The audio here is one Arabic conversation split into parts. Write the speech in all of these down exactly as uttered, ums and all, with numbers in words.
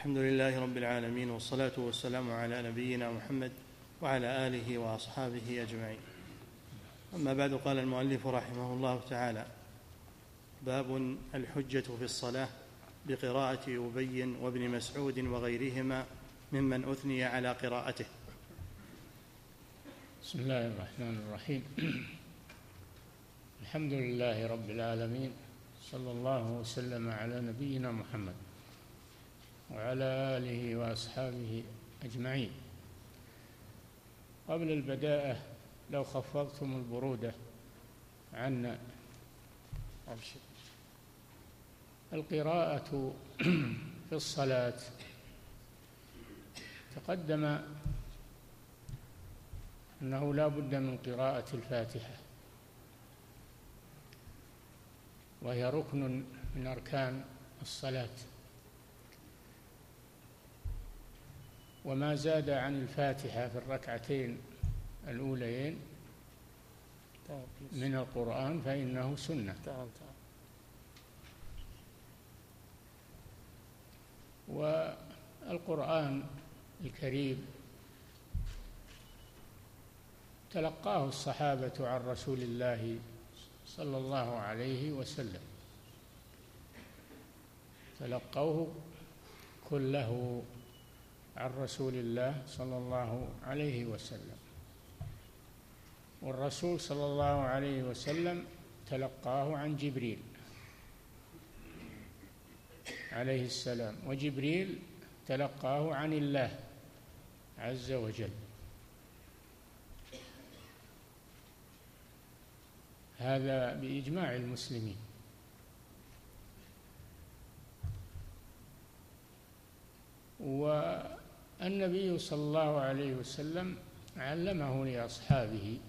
الحمد لله رب العالمين، والصلاة والسلام على نبينا محمد وعلى آله وأصحابه أجمعين. أما بعد، قال المؤلف رحمه الله تعالى: باب الحجة في الصلاة بقراءة أبي وابن مسعود وغيرهما ممن أثني على قراءته. بسم الله الرحمن الرحيم. الحمد لله رب العالمين، صلى الله وسلم على نبينا محمد وعلى آله وأصحابه أجمعين. قبل البداءة لو خفضتم البرودة عنا. القراءة في الصلاة تقدم أنه لا بد من قراءة الفاتحة، وهي ركن من أركان الصلاة، وما زاد عن الفاتحة في الركعتين الأوليين من القرآن فإنه سنة. والقرآن الكريم تلقاه الصحابة عن رسول الله صلى الله عليه وسلم، تلقوه كله عن رسول الله صلى الله عليه وسلم، والرسول صلى الله عليه وسلم تلقاه عن جبريل عليه السلام، وجبريل تلقاه عن الله عز وجل. هذا بإجماع المسلمين. والنبي صلى الله عليه وسلم علمه لأصحابه،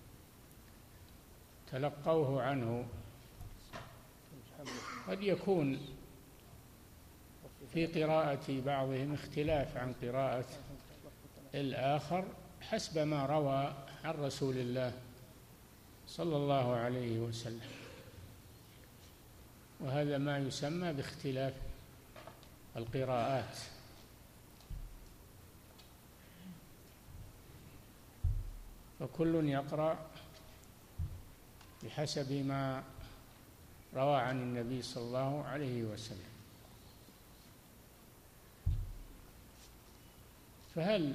تلقوه عنه. قد يكون في قراءة بعضهم اختلاف عن قراءة الآخر حسب ما روى عن رسول الله صلى الله عليه وسلم، وهذا ما يسمى باختلاف القراءات. فكل يقرأ بحسب ما روى عن النبي صلى الله عليه وسلم. فهل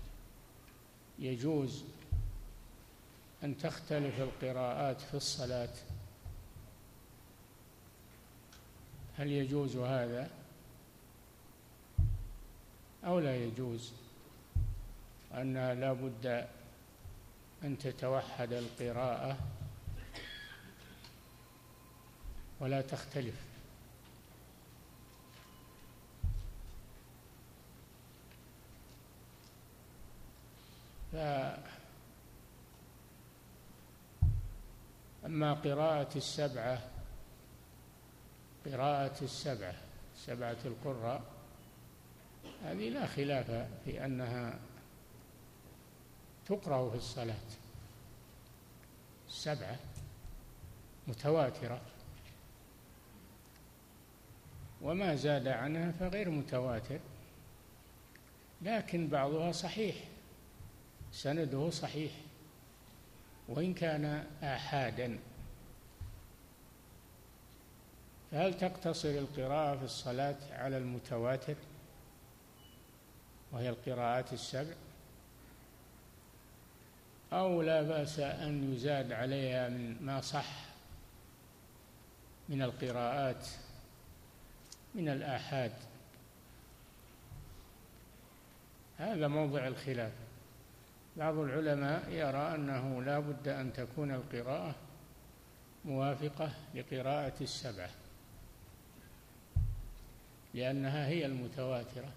يجوز أن تختلف القراءات في الصلاة؟ هل يجوز هذا أو لا يجوز؟ أنها لا بد أن تتوحد القراءة ولا تختلف. أما قراءة السبعة قراءة السبعة سبعة القراء هذه لا خلاف في أنها تقرأ في الصلاة، السبعة متواترة، وما زاد عنها فغير متواتر، لكن بعضها صحيح، سنده صحيح وإن كان آحادا. فهل تقتصر القراءة في الصلاة على المتواتر وهي القراءات السبع، أو لا بأس أن يزاد عليها من ما صح من القراءات من الآحاد؟ هذا موضع الخلاف. بعض العلماء يرى أنه لا بد أن تكون القراءة موافقة لقراءة السبعة، لأنها هي المتواترة،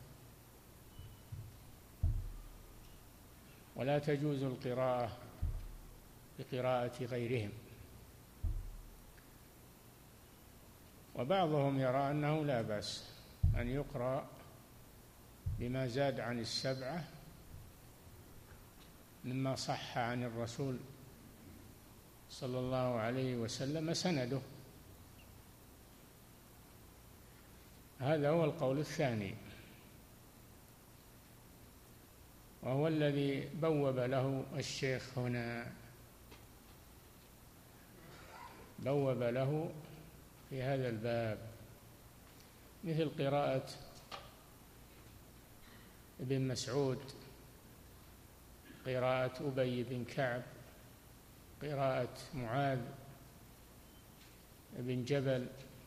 ولا تجوز القراءة بقراءة غيرهم. وبعضهم يرى أنه لا بأس أن يقرأ بما زاد عن السبعة مما صح عن الرسول صلى الله عليه وسلم سنده. هذا هو القول الثاني. وهو الذي بوب له الشيخ هنا، بوب له في هذا الباب، مثل قراءة ابن مسعود، قراءة أبي بن كعب، قراءة معاذ بن جبل،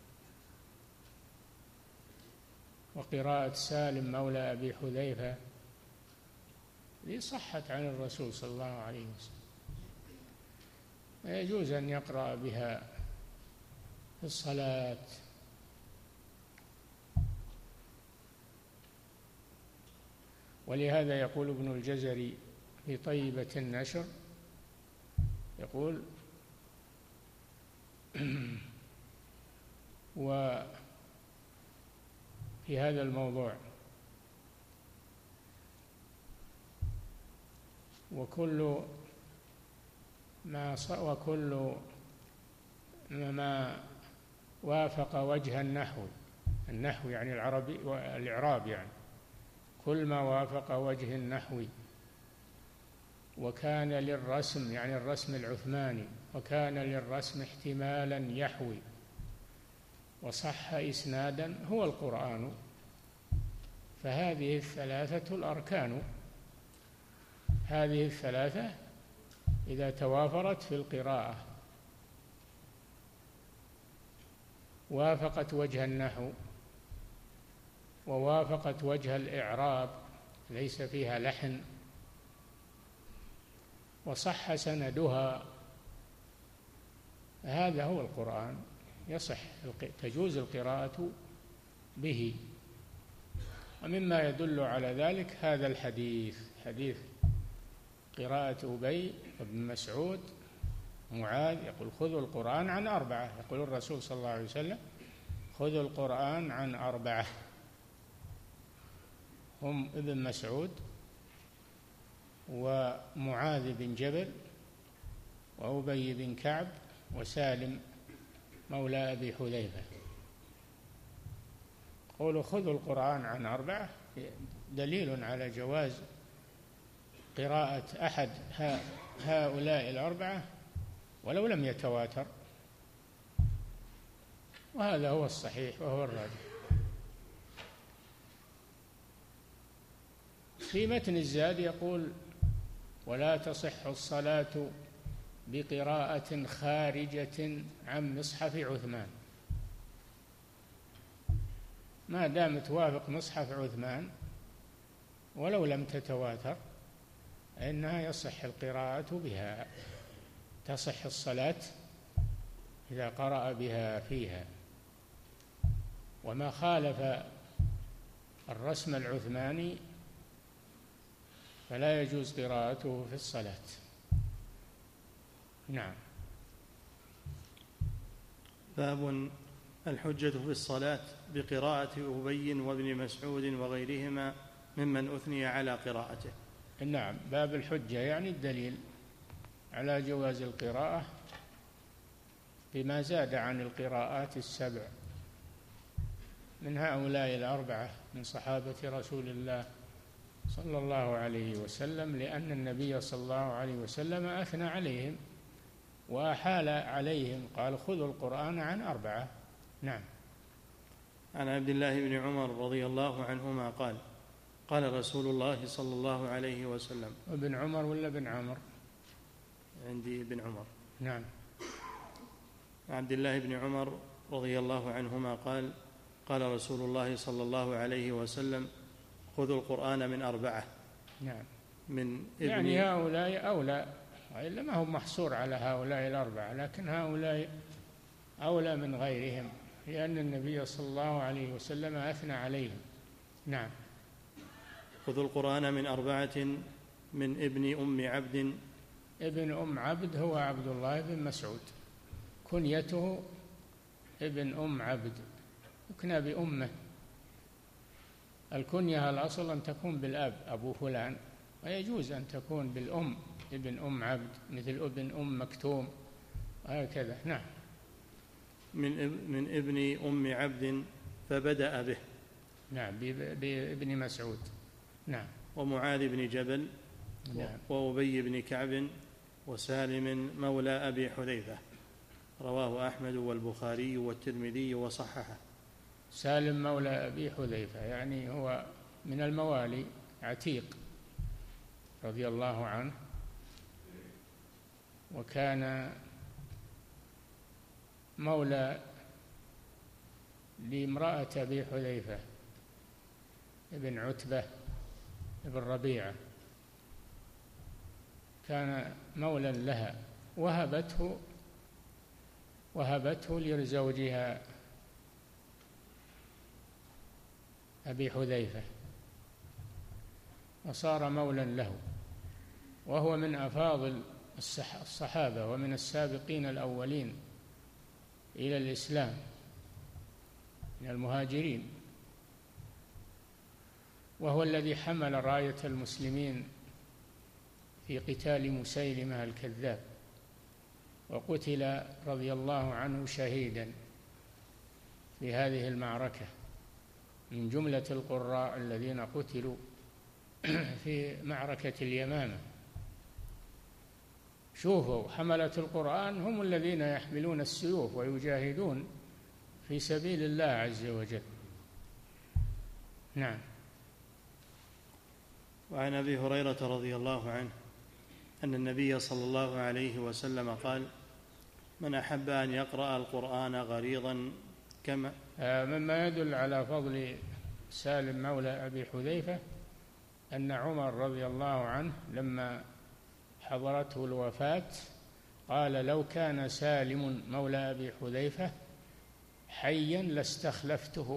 وقراءة سالم مولى أبي حذيفة، هذه صحت عن الرسول صلى الله عليه وسلم، ويجوز أن يقرأ بها في الصلاة. ولهذا يقول ابن الجزري في طيبة النشر، يقول وفي هذا الموضوع: وكل ما وكل ما وافق وجه النحو، النحو يعني العربي والإعراب، يعني كل ما وافق وجه النحو وكان للرسم، يعني الرسم العثماني، وكان للرسم احتمالا يحوي وصح إسنادا هو القرآن. فهذه الثلاثة الأركان، هذه الثلاثة إذا توافرت في القراءة، وافقت وجه النحو ووافقت وجه الإعراب ليس فيها لحن، وصح سندها، هذا هو القرآن، يصح تجوز القراءة به. ومما يدل على ذلك هذا الحديث، حديث قراءة أبي بن مسعود معاذ، يقول: خذوا القرآن عن أربعة، يقول الرسول صلى الله عليه وسلم: خذوا القرآن عن أربعة، هم ابن مسعود ومعاذ بن جبل وأبي بن كعب وسالم مولى أبي حذيفة. قولوا خذوا القرآن عن أربعة دليل على جواز قراءة أحد هؤلاء الأربعة ولو لم يتواتر، وهذا هو الصحيح وهو الراجح. في متن الزاد يقول: ولا تصح الصلاة بقراءة خارجة عن مصحف عثمان، ما دام توافق مصحف عثمان ولو لم تتواتر إنها يصح القراءة بها، تصح الصلاة إذا قرأ بها فيها. وما خالف الرسم العثماني فلا يجوز قراءته في الصلاة. نعم. باب الحجة في الصلاة بقراءة أبي وابن مسعود وغيرهما ممن أثني على قراءته. نعم، باب الحجة يعني الدليل على جواز القراءة بما زاد عن القراءات السبع من هؤلاء الأربعة من صحابة رسول الله صلى الله عليه وسلم، لأن النبي صلى الله عليه وسلم أثنى عليهم وأحال عليهم، قال: خذوا القرآن عن أربعة. نعم. عن عبد الله بن عمر رضي الله عنهما قال: قال رسول الله صلى الله عليه وسلم. ابن عمر ولا بن عمر؟ عندي ابن عمر. نعم. عبد الله بن عمر رضي الله عنهما قال: قال رسول الله صلى الله عليه وسلم: خذوا القرآن من أربعة. نعم. من ابن يعني هؤلاء أولى، إلا ما هو محصور على هؤلاء الأربعة، لكن هؤلاء أولى من غيرهم، لأن النبي صلى الله عليه وسلم أثنى عليهم. نعم. خذوا القرآن من أربعة من ابن أم عبد. ابن أم عبد هو عبد الله بن مسعود، كنيته ابن أم عبد، يكنى بأمه. الكنية الأصل أن تكون بالأب، أبو فلان، ويجوز أن تكون بالأم، ابن أم عبد، مثل ابن أم مكتوم هكذا. نعم. من من ابن أم عبد فبدأ به. نعم، بابن مسعود. نعم. ومعاذ بن جبل نعم. وأبي بن كعب وسالم مولى أبي حذيفة. رواه أحمد والبخاري والترمذي وصححه. سالم مولى أبي حذيفة يعني هو من الموالي، عتيق رضي الله عنه، وكان مولى لامرأة أبي حذيفة ابن عتبة ابن ربيعة، كان مولى لها، وهبته وهبته لزوجها أبي حذيفة، وصار مولى له، وهو من أفاضل الصحابة ومن السابقين الأولين إلى الإسلام من المهاجرين، وهو الذي حمل راية المسلمين في قتال مسيلمة الكذاب، وقتل رضي الله عنه شهيدا في هذه المعركة من جملة القراء الذين قتلوا في معركة اليمامة. شوفوا، حملة القرآن هم الذين يحملون السيوف ويجاهدون في سبيل الله عز وجل. نعم. وعن أبي هريرة رضي الله عنه أن النبي صلى الله عليه وسلم قال: من أحب أن يقرأ القرآن غريضا كما مما يدل على فضل سالم مولى أبي حذيفة أن عمر رضي الله عنه لما حضرته الوفاة قال: لو كان سالم مولى أبي حذيفة حيا لاستخلفته،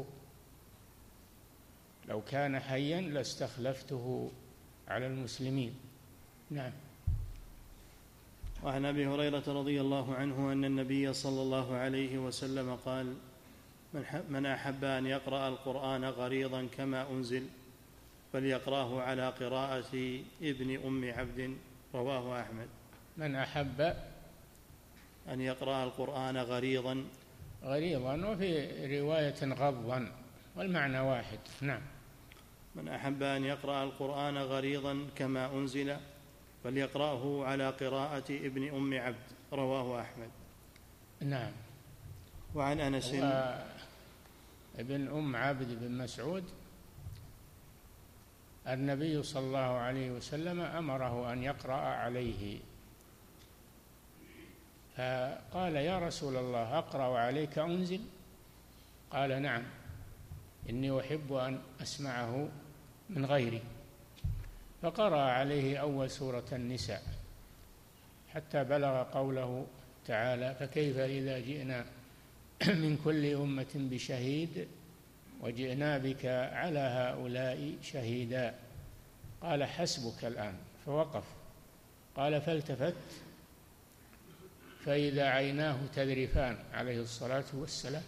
لو كان حيا لاستخلفته على المسلمين. نعم. وعن أبي هريرة رضي الله عنه أن النبي صلى الله عليه وسلم قال: من أحب أن يقرأ القرآن غريضا كما أنزل فليقرأه على قراءة ابن أم عبد. رواه أحمد. من أحب أن يقرأ القرآن غريضا غريضا وفي رواية غضا، والمعنى واحد. نعم. من أحب أن يقرأ القرآن غريضا كما أنزل فليقرأه على قراءة ابن أم عبد. رواه أحمد. نعم. وعن أنس ابن أم عبد بن مسعود النبي صلى الله عليه وسلم أمره أن يقرأ عليه، فقال: يا رسول الله أقرأ عليك أنزل؟ قال: نعم، إني أحب أن أسمعه من غيري. فقرأ عليه أول سورة النساء حتى بلغ قوله تعالى: فكيف إذا جئنا من كل أمة بشهيد وجئنا بك على هؤلاء شهيدا. قال: حسبك الآن. فوقف. قال: فالتفت فإذا عيناه تذرفان عليه الصلاة والسلام.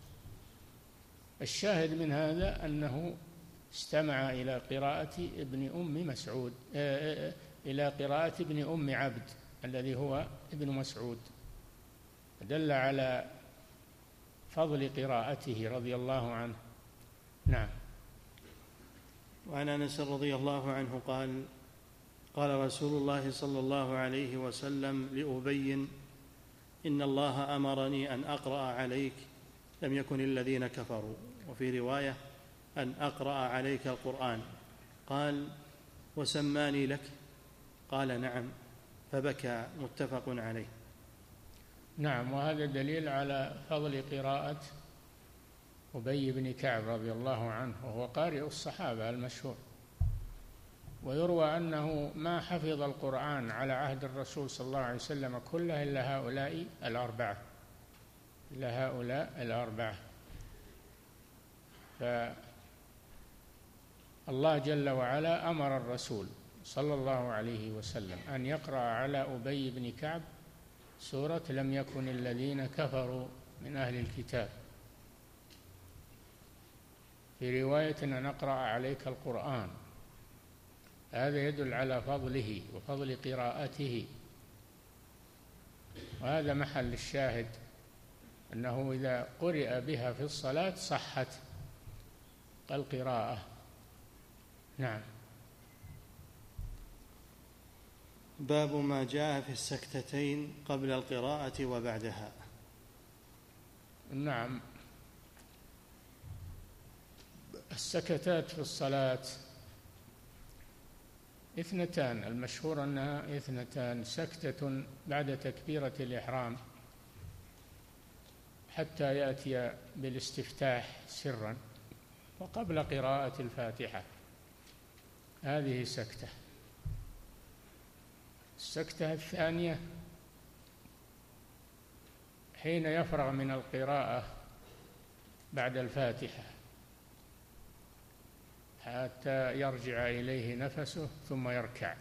الشاهد من هذا أنه استمع إلى قراءة ابن أم مسعود إلى قراءة ابن أم عبد الذي هو ابن مسعود، دل على فضل قراءته رضي الله عنه. نعم. وعن أنس رضي الله عنه قال: قال رسول الله صلى الله عليه وسلم لأبي: إن الله أمرني أن أقرأ عليك لم يكن الذين كفروا، وفي رواية أن أقرأ عليك القرآن. قال: وسماني لك؟ قال: نعم. فبكى. متفق عليه. نعم. وهذا دليل على فضل قراءة أبي بن كعب رضي الله عنه، وهو قارئ الصحابة المشهور. ويروى أنه ما حفظ القرآن على عهد الرسول صلى الله عليه وسلم كله إلا هؤلاء الأربعة إلا هؤلاء الأربعة فالله جل وعلا أمر الرسول صلى الله عليه وسلم أن يقرأ على أبي بن كعب سورة لم يكن الذين كفروا من أهل الكتاب، في رواية أن نقرأ عليك القرآن. هذا يدل على فضله وفضل قراءته، وهذا محل الشاهد أنه إذا قرئ بها في الصلاة صحت القراءة. نعم. باب ما جاء في السكتتين قبل القراءة وبعدها. نعم، السكتات في الصلاة اثنتان، المشهور أنها اثنتان: سكتة بعد تكبيرة الإحرام حتى يأتي بالاستفتاح سرا، وقبل قراءة الفاتحة، هذه سكتة. السكتة الثانية حين يفرغ من القراءة بعد الفاتحة حتى يرجع إليه نفسه ثم يركع.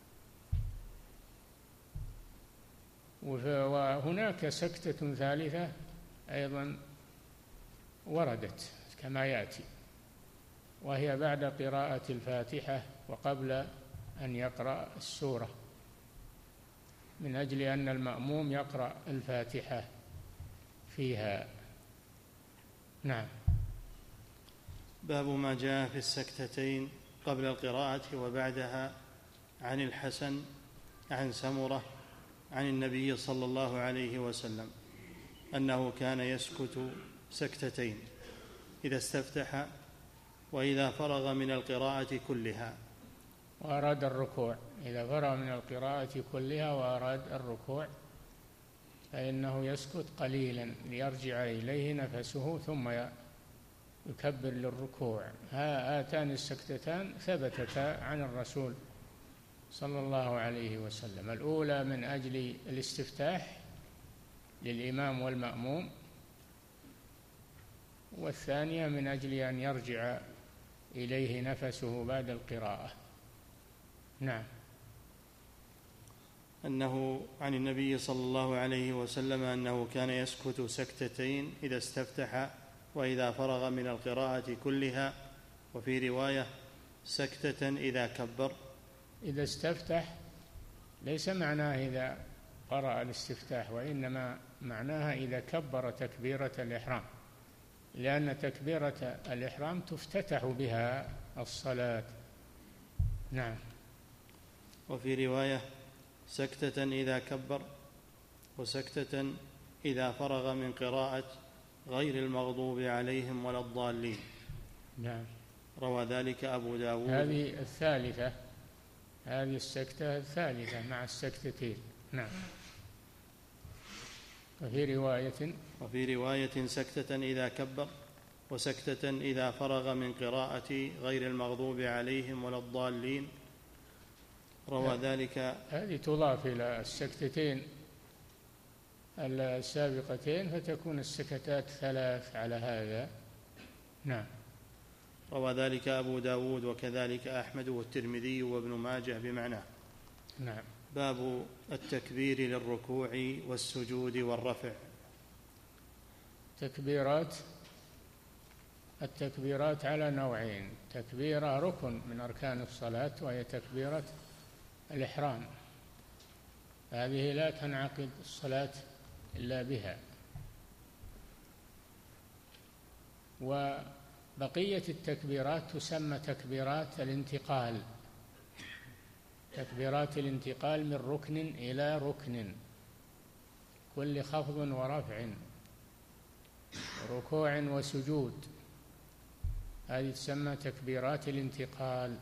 وهناك سكتة ثالثة أيضا وردت كما يأتي، وهي بعد قراءة الفاتحة وقبل أن يقرأ السورة، من أجل أن المأموم يقرأ الفاتحة فيها. نعم. باب ما جاء في السكتتين قبل القراءة وبعدها. عن الحسن عن سمرة عن النبي صلى الله عليه وسلم أنه كان يسكت سكتتين إذا استفتح وإذا فرغ من القراءة كلها وأراد الركوع. إذا فرغ من القراءة كلها وأراد الركوع فإنه يسكت قليلا ليرجع إليه نفسه ثم يكبر للركوع. هاتان السكتتان ثبتتا عن الرسول صلى الله عليه وسلم: الأولى من أجل الاستفتاح للإمام والمأموم، والثانية من أجل أن يرجع إليه نفسه بعد القراءة. نعم. أنه عن النبي صلى الله عليه وسلم أنه كان يسكت سكتتين إذا استفتح وإذا فرغ من القراءة كلها، وفي رواية سكتة إذا كبر. إذا استفتح ليس معناه إذا قرأ الاستفتاح، وإنما معناها إذا كبر تكبيرة الإحرام، لأن تكبيرة الإحرام تفتتح بها الصلاة. نعم. وفي رواية سكتة إذا كبر، وسكتة إذا فرغ من قراءة غير المغضوب عليهم ولا الضالين. نعم. روى ذلك أبو داود. هذه الثالثة، هذه السكتة الثالثة مع السكتتين. نعم. وفي رواية وفي رواية سكتة إذا كبر، وسكتة إذا فرغ من قراءة غير المغضوب عليهم ولا الضالين. روى ذلك. هذه تضاف إلى السكتتين السابقتين فتكون السكتات ثلاث على هذا. نعم. روى ذلك أبو داود وكذلك أحمد والترمذي وابن ماجه بمعناه. نعم. باب التكبير للركوع والسجود والرفع. تكبيرات التكبيرات على نوعين: تكبيرة ركن من أركان الصلاة وهي تكبيرة الإحرام، هذه لا تنعقد الصلاة إلا بها. وبقية التكبيرات تسمى تكبيرات الانتقال، تكبيرات الانتقال من ركن إلى ركن، كل خفض ورفع ركوع وسجود، هذه تسمى تكبيرات الانتقال.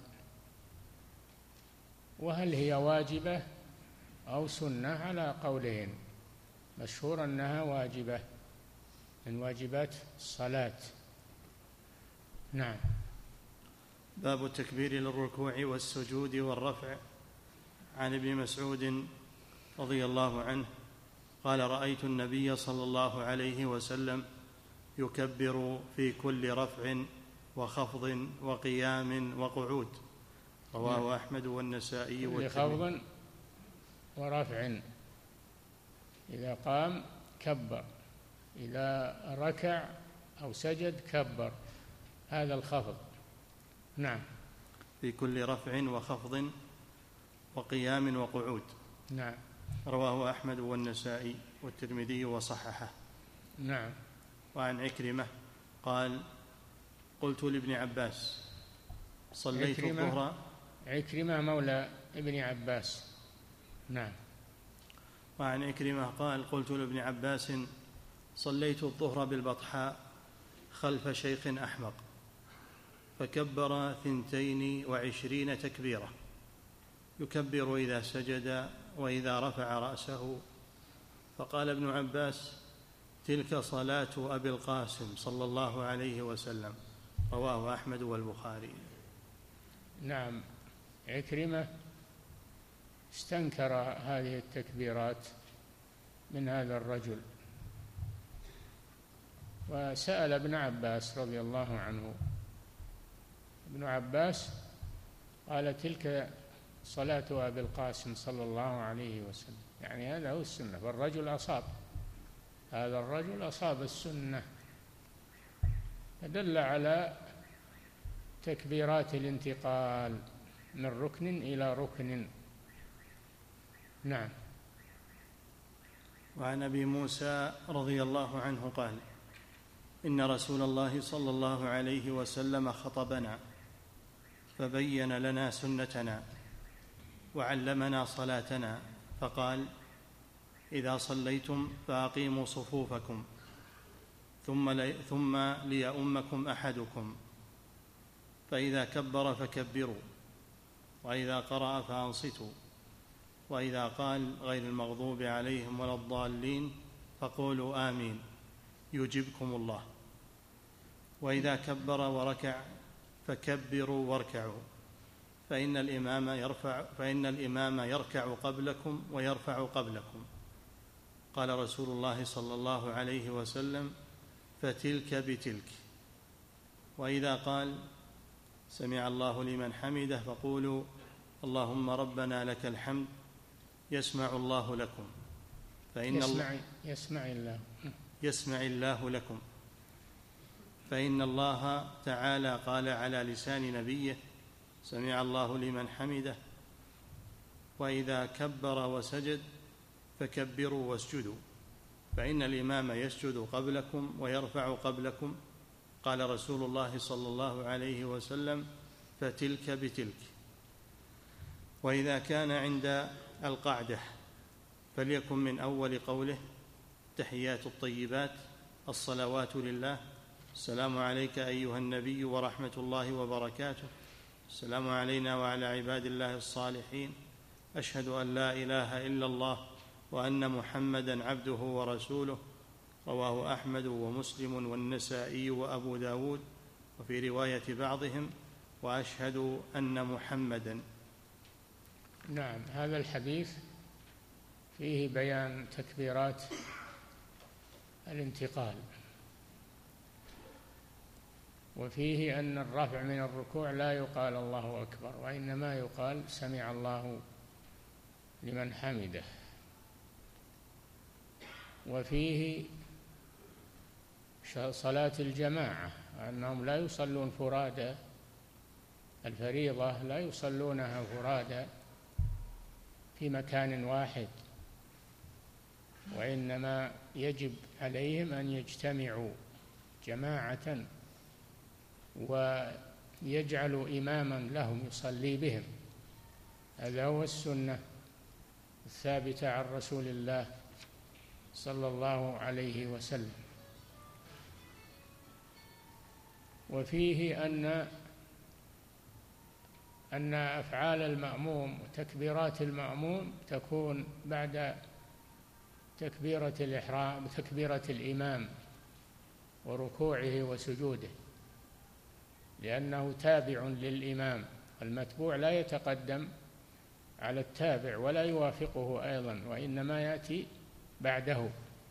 وهل هي واجبة أو سنة على قولين، مشهور أنها واجبة من واجبات الصلاة. نعم. باب التكبير للركوع والسجود والرفع. عن ابن مسعود رضي الله عنه قال: رأيت النبي صلى الله عليه وسلم يكبر في كل رفع وخفض وقيام وقعود. رواه أحمد والنسائي والترمذي. خفض ورفع، إذا قام كبر، إذا ركع أو سجد كبر، هذا الخفض. نعم. في كل رفع وخفض وقيام وقعود. نعم. رواه أحمد والنسائي والترمذي وصححه. نعم. وعن عكرمة قال: قلت لابن عباس: صليت عكرمة الظهر. عكرمة مولى ابن عباس نعم. وعن عكرمة قال قلت لابن عباس صليت الظهر بالبطحاء خلف شيخ أحمق فكبر ثنتين وعشرين تكبيرة يكبر إذا سجد وإذا رفع رأسه، فقال ابن عباس تلك صلاة أبي القاسم صلى الله عليه وسلم، رواه أحمد والبخاري. نعم. عكرمة استنكر هذه التكبيرات من هذا الرجل، وسأل ابن عباس رضي الله عنه. ابن عباس قال تلك صلاة أبي القاسم صلى الله عليه وسلم، يعني هذا هو السنة، فالرجل أصاب، هذا الرجل أصاب السنة، فدل على تكبيرات الانتقال من ركن إلى ركن. نعم. وعن أبي موسى رضي الله عنه قال إن رسول الله صلى الله عليه وسلم خطبنا فبين لنا سنتنا وعلمنا صلاتنا، فقال إذا صليتم فأقيموا صفوفكم ثم, لي ثم ليؤمكم أحدكم، فإذا كبر فكبروا، وإذا قرأ فأنصتوا، وإذا قال غير المغضوب عليهم ولا الضالين فقولوا آمين يجبكم الله، وإذا كبر وركع فكبروا واركعوا، فإن الإمام يرفع فإن الإمام يركع قبلكم ويرفع قبلكم. قال رسول الله صلى الله عليه وسلم فتلك بتلك. وإذا قال سمع الله لمن حمده فقولوا اللهم ربنا لك الحمد يسمع الله لكم، فإن يسمع, يسمع الله يسمع الله لكم، فإن الله تعالى قال على لسان نبيه سمع الله لمن حمده. وإذا كبر وسجد فكبروا واسجدوا، فإن الإمام يسجد قبلكم ويرفع قبلكم. قال رسول الله صلى الله عليه وسلم فتلك بتلك. وإذا كان عند القعدة فليكن من أول قوله تحيات الطيبات الصلوات لله، السلام عليك أيها النبي ورحمة الله وبركاته، السلام علينا وعلى عباد الله الصالحين، أشهد أن لا إله إلا الله وأن محمدا عبده ورسوله، رواه أحمد ومسلم والنسائي وأبو داود، وفي رواية بعضهم وأشهد أن محمدا. نعم. هذا الحديث فيه بيان تكبيرات الانتقال، وفيه أن الرفع من الركوع لا يقال الله أكبر، وإنما يقال سمع الله لمن حمده. وفيه صلاة الجماعة، أنهم لا يصلون فرادى، الفريضة لا يصلونها فرادى في مكان واحد، وإنما يجب عليهم أن يجتمعوا جماعة ويجعلوا إماما لهم يصلي بهم. هذا هو السنة الثابتة عن رسول الله صلى الله عليه وسلم. وفيه أن أن أفعال المأموم وتكبيرات المأموم تكون بعد تكبيرة الإحرام، تكبيرة الإمام وركوعه وسجوده، لأنه تابع للإمام، المتبوع لا يتقدم على التابع ولا يوافقه أيضا، وإنما يأتي بعده.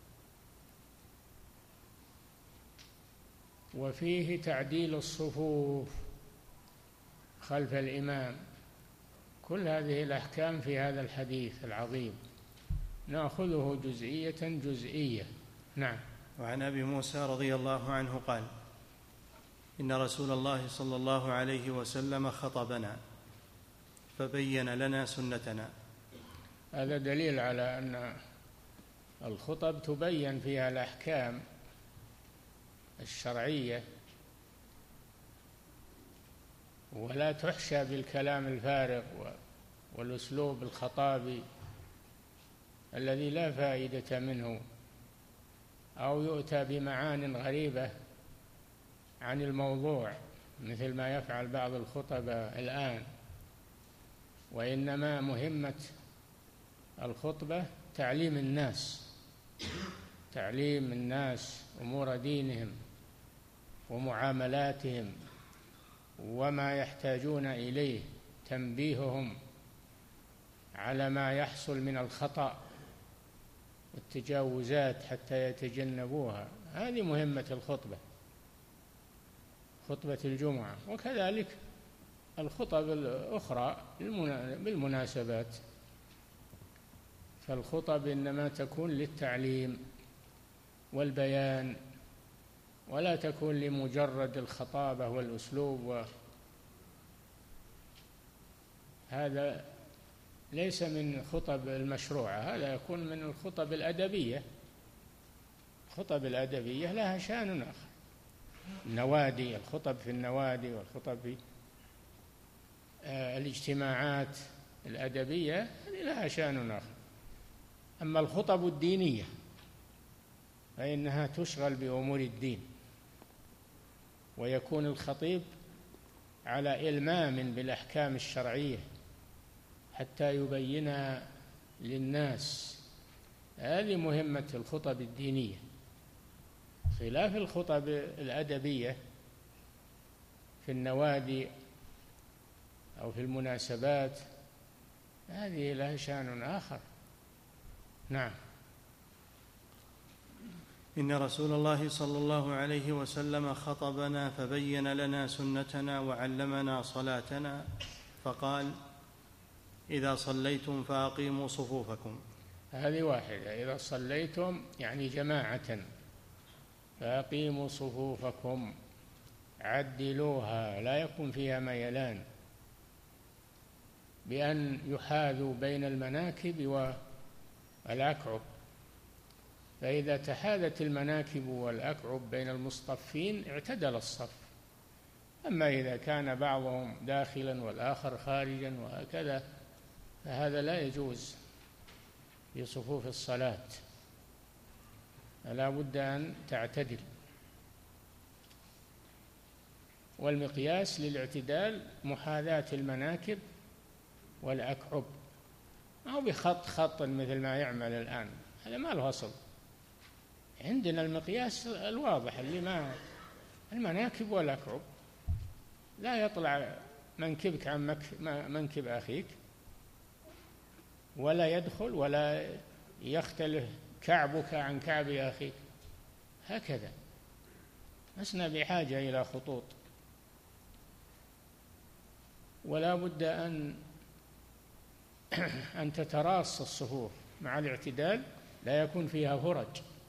وفيه تعديل الصفوف خلف الإمام. كل هذه الأحكام في هذا الحديث العظيم نأخذه جزئية جزئية. نعم. وعن أبي موسى رضي الله عنه قال إن رسول الله صلى الله عليه وسلم خطبنا فبين لنا سنتنا. هذا دليل على أن الخطب تبين فيها الأحكام الشرعية، ولا تحشى بالكلام الفارغ والأسلوب الخطابي الذي لا فائدة منه، أو يؤتى بمعان غريبة عن الموضوع مثل ما يفعل بعض الخطباء الآن. وإنما مهمة الخطبة تعليم الناس تعليم الناس أمور دينهم ومعاملاتهم وما يحتاجون إليه، تنبيههم على ما يحصل من الخطأ والتجاوزات حتى يتجنبوها. هذه مهمة الخطبة، خطبة الجمعة. وكذلك الخطب الأخرى بالمناسبات، فالخطب إنما تكون للتعليم والبيان، ولا تكون لمجرد الخطابة والأسلوب، هذا ليس من خطب المشروعة، هذا يكون من الخطب الأدبية. الخطب الأدبية لها شأن آخر، النوادي، الخطب في النوادي والخطب في الاجتماعات الأدبية هذه لها شأن آخر. أما الخطب الدينية فإنها تشغل بأمور الدين، ويكون الخطيب على إلمام بالأحكام الشرعية حتى يبين للناس. هذه مهمة الخطب الدينية، خلاف الخطب الأدبية في النوادي أو في المناسبات، هذه لها شأن آخر. نعم. إن رسول الله صلى الله عليه وسلم خطبنا فبين لنا سنتنا وعلمنا صلاتنا، فقال: إذا صليتم فأقيموا صفوفكم. هذه واحدة، إذا صليتم يعني جماعة فأقيموا صفوفكم، عدلوها، لا يكون فيها ميلان، بأن يحاذوا بين المناكب والأكعب، فإذا تحاذت المناكب والأكعب بين المصطفين اعتدل الصف. أما إذا كان بعضهم داخلا والآخر خارجا وهكذا فهذا لا يجوز في صفوف الصلاة، لا بد أن تعتدل. والمقياس للاعتدال محاذاة المناكب والأكعب، أو بخط خط مثل ما يعمل الآن، هذا ما له أصل. عندنا المقياس الواضح اللي ما المناكب والأكعب، لا يطلع منكبك عن منكب أخيك، ولا يدخل ولا يختلف كعبك عن كعب أخيك، هكذا. لسنا بحاجة إلى خطوط. ولا بد أن أن تتراص الصفوف مع الاعتدال، لا يكون فيها فرج،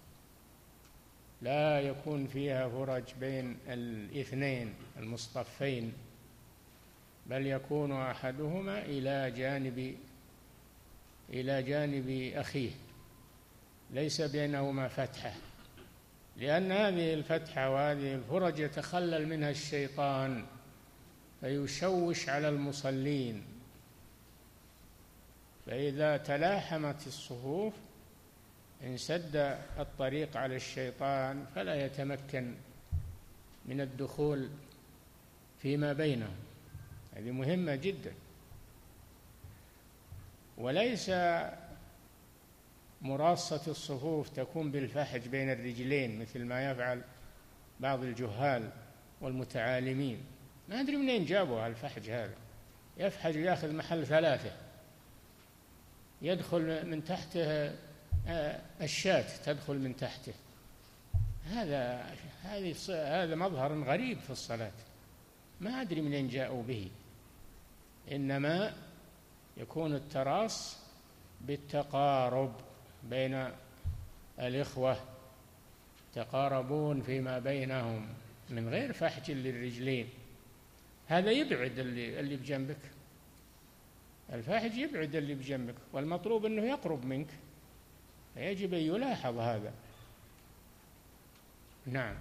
لا يكون فيها فرج بين الاثنين المصطفين، بل يكون أحدهما إلى جانب إلى جانب أخيه، ليس بينهما فتحة، لأن هذه الفتحة وهذه الفرج يتخلل منها الشيطان فيشوش على المصلين. فإذا تلاحمت الصفوف انسد الطريق على الشيطان فلا يتمكن من الدخول فيما بينهم. هذه مهمة جدا. وليس مراصة الصفوف تكون بالفحج بين الرجلين مثل ما يفعل بعض الجهال والمتعالمين، ما أدري منين جابوا الفحج هذا، يفحج ويأخذ محل ثلاثة، يدخل من تحته الشاة تدخل من تحته، هذا هذه هذا مظهر غريب في الصلاة، ما أدري منين جاءوا به. إنما يكون التراص بالتقارب بين الإخوة، تقاربون فيما بينهم من غير فحج للرجلين، هذا يبعد اللي اللي بجنبك، الفاحج يبعد اللي بجنبك، والمطلوب أنه يقرب منك، يجب أن يلاحظ هذا. نعم.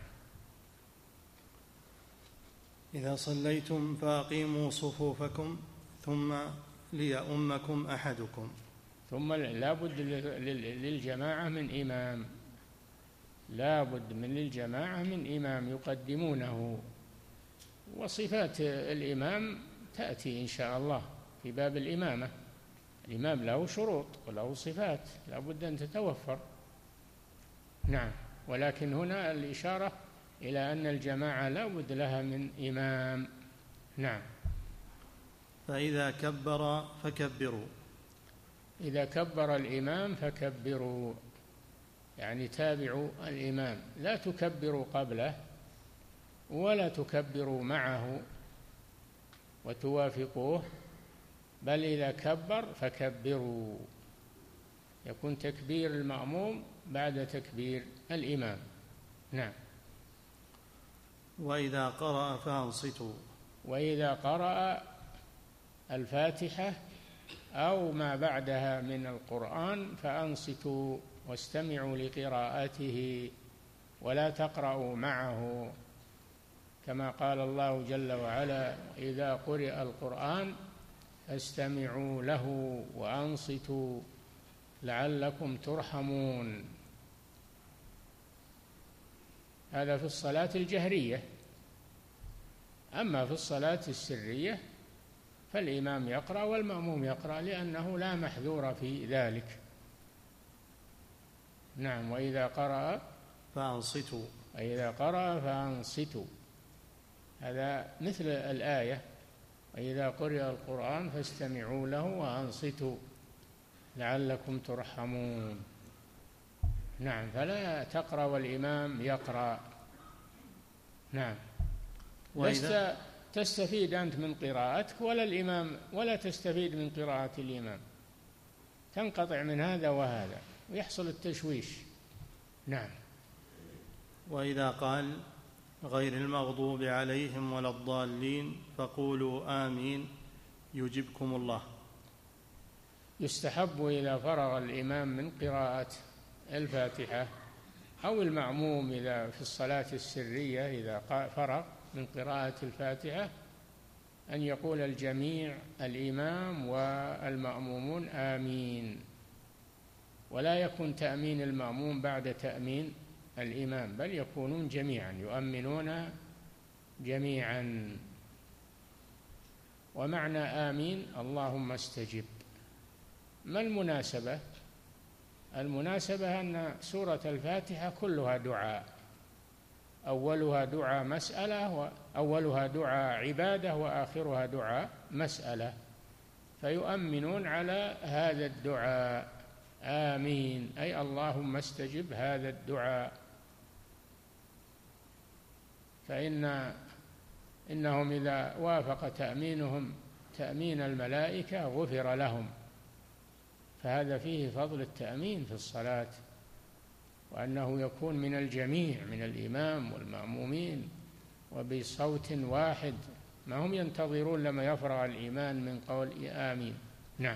إذا صليتم فأقيموا صفوفكم ثم ليؤمكم أحدكم. ثم لا بد للجماعة من إمام، لا بد من للجماعة من إمام يقدمونه. وصفات الإمام تأتي إن شاء الله في باب الإمامة. الإمام له شروط وله صفات لا بد أن تتوفر. نعم، ولكن هنا الإشارة إلى أن الجماعة لا بد لها من إمام. نعم. فإذا كبر فكبروا. إذا كبر الإمام فكبروا، يعني تابعوا الإمام، لا تكبروا قبله ولا تكبروا معه وتوافقوه، بل إذا كبر فكبروا، يكون تكبير المأموم بعد تكبير الإمام. نعم. وإذا قرأ فأنصتوا. وإذا قرأ الفاتحة أو ما بعدها من القرآن فأنصتوا واستمعوا لقراءته ولا تقرأوا معه، كما قال الله جل وعلا: إذا قرئ القرآن فاستمعوا له وأنصتوا لعلكم ترحمون. هذا في الصلاة الجهرية. أما في الصلاة السرية فالإمام يقرأ والمأموم يقرأ، لأنه لا محذور في ذلك. نعم. وإذا قرأ فأنصتوا. وإذا قرأ فأنصتوا، هذا مثل الآية: وإذا قرئ القرآن فاستمعوا له وأنصتوا لعلكم ترحمون. نعم. فلا تقرأ والإمام يقرأ. نعم. لست تستفيد أنت من قراءتك ولا الإمام، ولا تستفيد من قراءة الإمام، تنقطع من هذا وهذا ويحصل التشويش. نعم. وإذا قال: غير المغضوب عليهم ولا الضالين فقولوا آمين يجبكم الله. يستحب إذا فرغ الإمام من قراءة الفاتحة أو المأموم إذا في الصلاة السرية إذا فرغ من قراءة الفاتحة أن يقول الجميع، الإمام والمأمومون، آمين، ولا يكون تأمين المأموم بعد تأمين الإمام، بل يكونون جميعا يؤمنون جميعا. ومعنى آمين اللهم استجب. ما المناسبة؟ المناسبة أن سورة الفاتحة كلها دعاء، أولها دعاء مسألة، أولها دعاء عبادة وآخرها دعاء مسألة، فيؤمنون على هذا الدعاء، آمين أي اللهم استجب هذا الدعاء. فإن إنهم إذا وافق تأمينهم تأمين الملائكة غفر لهم، فهذا فيه فضل التأمين في الصلاة، وأنه يكون من الجميع، من الإمام والمأمومين وبصوت واحد، ما هم ينتظرون لما يفرغ الإمام من قول آمين. نعم.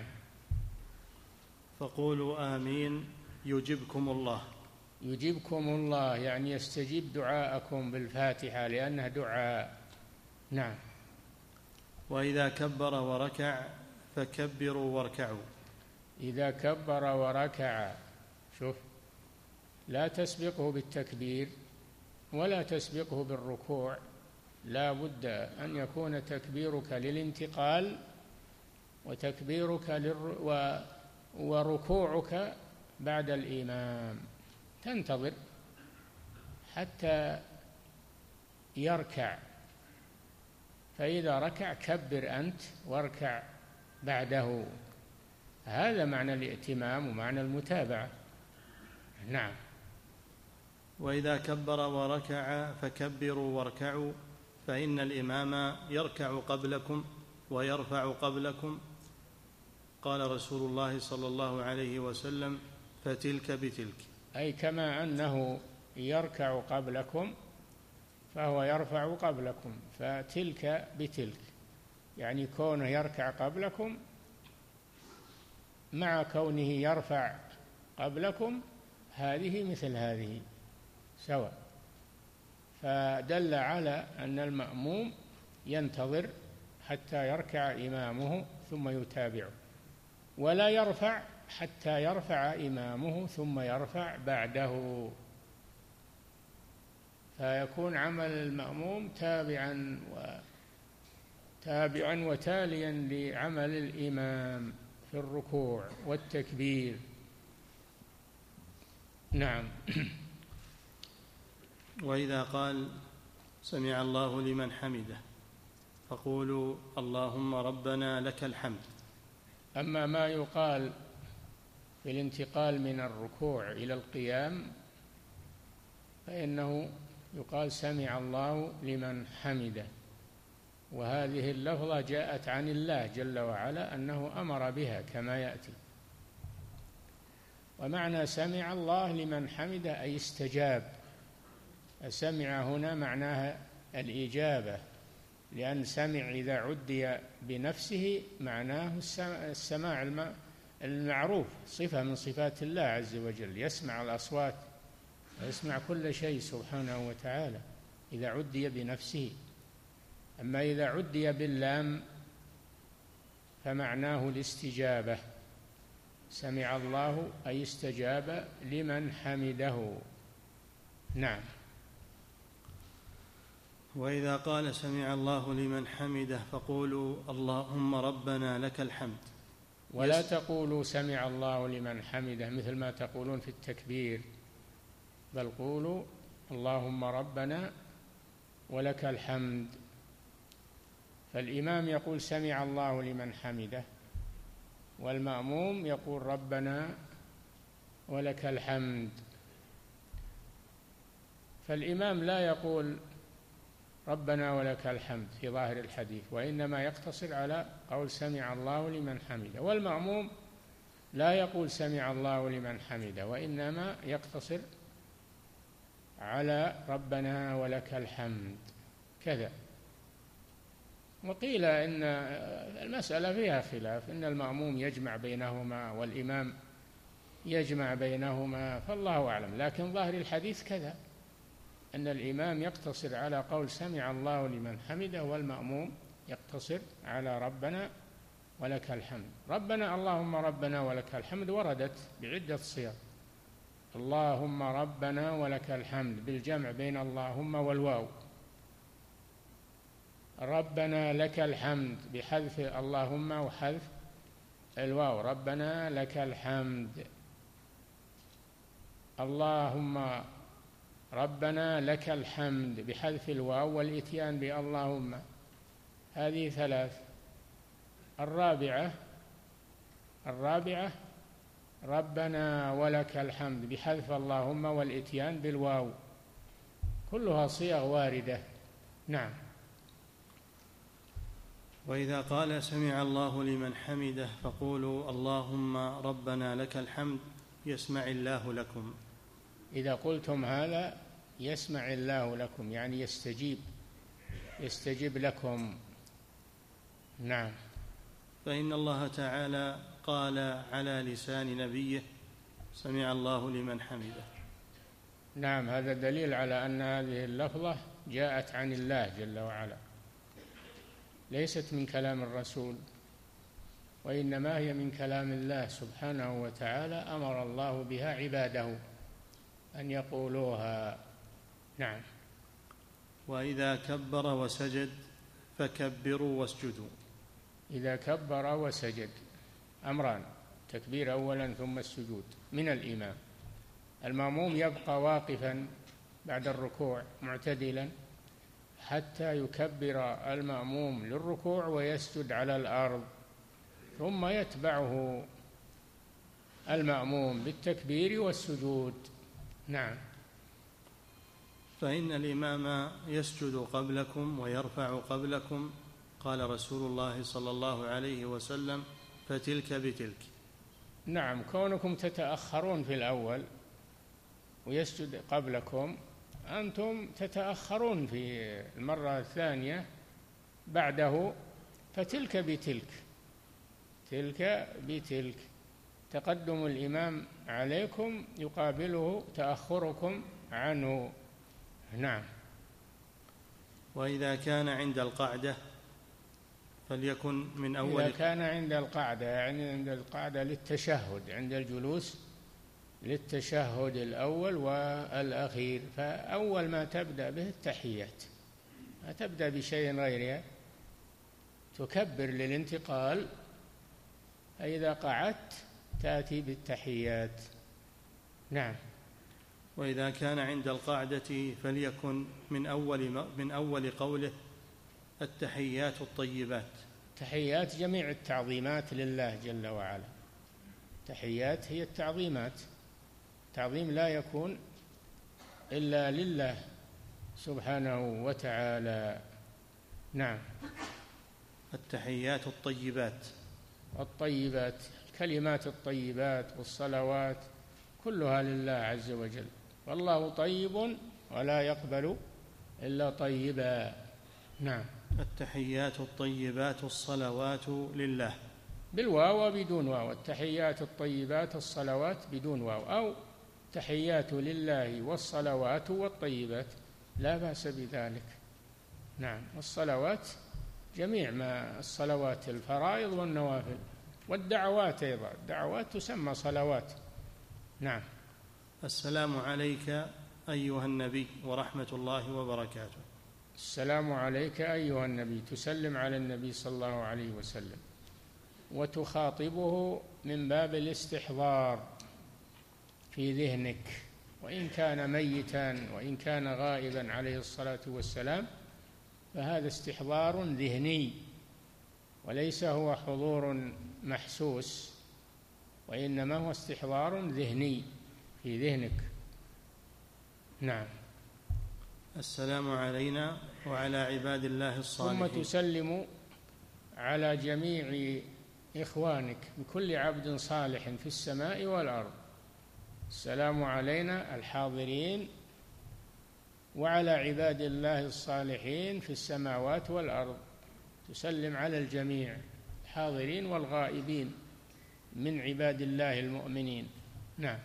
فقولوا آمين يجبكم الله. يجيبكم الله يعني يستجيب دعاءكم بالفاتحة لأنها دعاء. نعم. وإذا كبر وركع فكبروا واركعوا. إذا كبر وركع، شوف، لا تسبقه بالتكبير ولا تسبقه بالركوع، لا بد أن يكون تكبيرك للانتقال وتكبيرك للر... و... وركوعك بعد الإمام، تنتظر حتى يركع، فإذا ركع كبر أنت واركع بعده. هذا معنى الائتمام ومعنى المتابعة. نعم. وإذا كبر وركع فكبروا واركعوا، فإن الإمام يركع قبلكم ويرفع قبلكم، قال رسول الله صلى الله عليه وسلم: فتلك بتلك. أي كما أنه يركع قبلكم فهو يرفع قبلكم، فتلك بتلك، يعني كونه يركع قبلكم مع كونه يرفع قبلكم هذه مثل هذه سواء. فدل على أن المأموم ينتظر حتى يركع إمامه ثم يتابعه، ولا يرفع حتى يرفع إمامه ثم يرفع بعده، فيكون عمل المأموم تابعا وتابعا وتاليا لعمل الإمام في الركوع والتكبير. نعم. وإذا قال سمع الله لمن حمده فقولوا اللهم ربنا لك الحمد. أما ما يقال في الانتقال من الركوع إلى القيام فإنه يقال سمع الله لمن حمده، وهذه اللفظة جاءت عن الله جل وعلا أنه أمر بها كما يأتي. ومعنى سمع الله لمن حمده أي استجاب. سمع هنا معناها الإجابة، لأن سمع إذا عدي بنفسه معناه السماع المعروف، صفة من صفات الله عز وجل، يسمع الأصوات ويسمع كل شيء سبحانه وتعالى إذا عدي بنفسه. أما إذا عدي باللام فمعناه الاستجابة، سمع الله أي استجاب لمن حمده. نعم. وإذا قال سمع الله لمن حمده فقولوا اللهم ربنا لك الحمد. ولا تقولوا سمع الله لمن حمده مثل ما تقولون في التكبير، بل قولوا اللهم ربنا ولك الحمد. فالإمام يقول سمع الله لمن حمده، والمأموم يقول ربنا ولك الحمد. فالإمام لا يقول ربنا ولك الحمد في ظاهر الحديث، وإنما يقتصر على قول سمع الله لمن حمده، والمأموم لا يقول سمع الله لمن حمده، وإنما يقتصر على ربنا ولك الحمد كذا. وقيل إن المسألة فيها خلاف، إن المأموم يجمع بينهما والإمام يجمع بينهما، فالله أعلم. لكن ظاهر الحديث كذا، أن الإمام يقتصر على قول سمع الله لمن حمده، والمأموم يقتصر على ربنا ولك الحمد. ربنا اللهم ربنا ولك الحمد وردت بعدة صيغ، اللهم ربنا ولك الحمد بالجمع بين اللهم والواو، ربنا لك الحمد بحذف اللهم وحذف الواو، ربنا لك الحمد، اللهم ربنا لك الحمد بحذف الواو والإتيان باللهم. هذه ثلاث. الرابعة الرابعة ربنا ولك الحمد بحذف اللهم والإتيان بالواو، كلها صيغ واردة. نعم. وإذا قال سمع الله لمن حمده فقولوا اللهم ربنا لك الحمد يسمع الله لكم. إذا قلتم هذا يسمع الله لكم، يعني يستجيب يستجيب لكم. نعم. فإن الله تعالى قال على لسان نبيه سمع الله لمن حمده. نعم، هذا دليل على أن هذه اللفظة جاءت عن الله جل وعلا، ليست من كلام الرسول، وإنما هي من كلام الله سبحانه وتعالى، أمر الله بها عباده أن يقولوها. نعم. وإذا كبر وسجد فكبروا واسجدوا. إذا كبر وسجد أمران، تكبير أولا ثم السجود من الإمام. المأموم يبقى واقفا بعد الركوع معتدلا حتى يكبر المأموم للركوع ويسجد على الأرض، ثم يتبعه المأموم بالتكبير والسجود. نعم. فإن الإمام يسجد قبلكم ويرفع قبلكم، قال رسول الله صلى الله عليه وسلم فتلك بتلك. نعم، كونكم تتأخرون في الأول ويسجد قبلكم، أنتم تتأخرون في المرة الثانية بعده، فتلك بتلك، تلك بتلك، تقدم الإمام عليكم يقابله تأخركم عنه. نعم. وإذا كان عند القعدة فليكن من أول. إذا كان عند القعدة، يعني عند القعدة للتشهد، عند الجلوس للتشهد الأول والأخير، فأول ما تبدأ به التحيات، ما تبدأ بشيء غيرها، تكبر للانتقال، فإذا قعدت تأتي بالتحيات. نعم. وإذا كان عند القعدة فليكن من أول من أول قوله التحيات الطيبات. تحيات جميع التعظيمات لله جل وعلا، تحيات هي التعظيمات، التعظيم لا يكون إلا لله سبحانه وتعالى. نعم. التحيات الطيبات. الطيبات، الكلمات الطيبات والصلوات كلها لله عز وجل، والله طيب ولا يقبل إلا طيبا. نعم. التحيات الطيبات الصلوات لله بالواو وبدون واو، التحيات الطيبات الصلوات بدون واو، أو تحيات لله والصلوات والطيبات، لا بأس بذلك. نعم. والصلوات جميع ما الصلوات الفرائض والنوافل، والدعوات أيضا، الدعوات تسمى صلوات. نعم. السلام عليك أيها النبي ورحمة الله وبركاته. السلام عليك أيها النبي، تسلم على النبي صلى الله عليه وسلم وتخاطبه من باب الاستحضار في ذهنك، وإن كان ميتا وإن كان غائبا عليه الصلاة والسلام، فهذا استحضار ذهني وليس هو حضور محسوس، وإنما هو استحضار ذهني في ذهنك. نعم. السلام علينا وعلى عباد الله الصالحين. ثم تسلم على جميع إخوانك بكل عبد صالح في السماء والأرض. السلام علينا الحاضرين وعلى عباد الله الصالحين في السماوات والأرض، تسلم على الجميع الحاضرين والغائبين من عباد الله المؤمنين. نعم.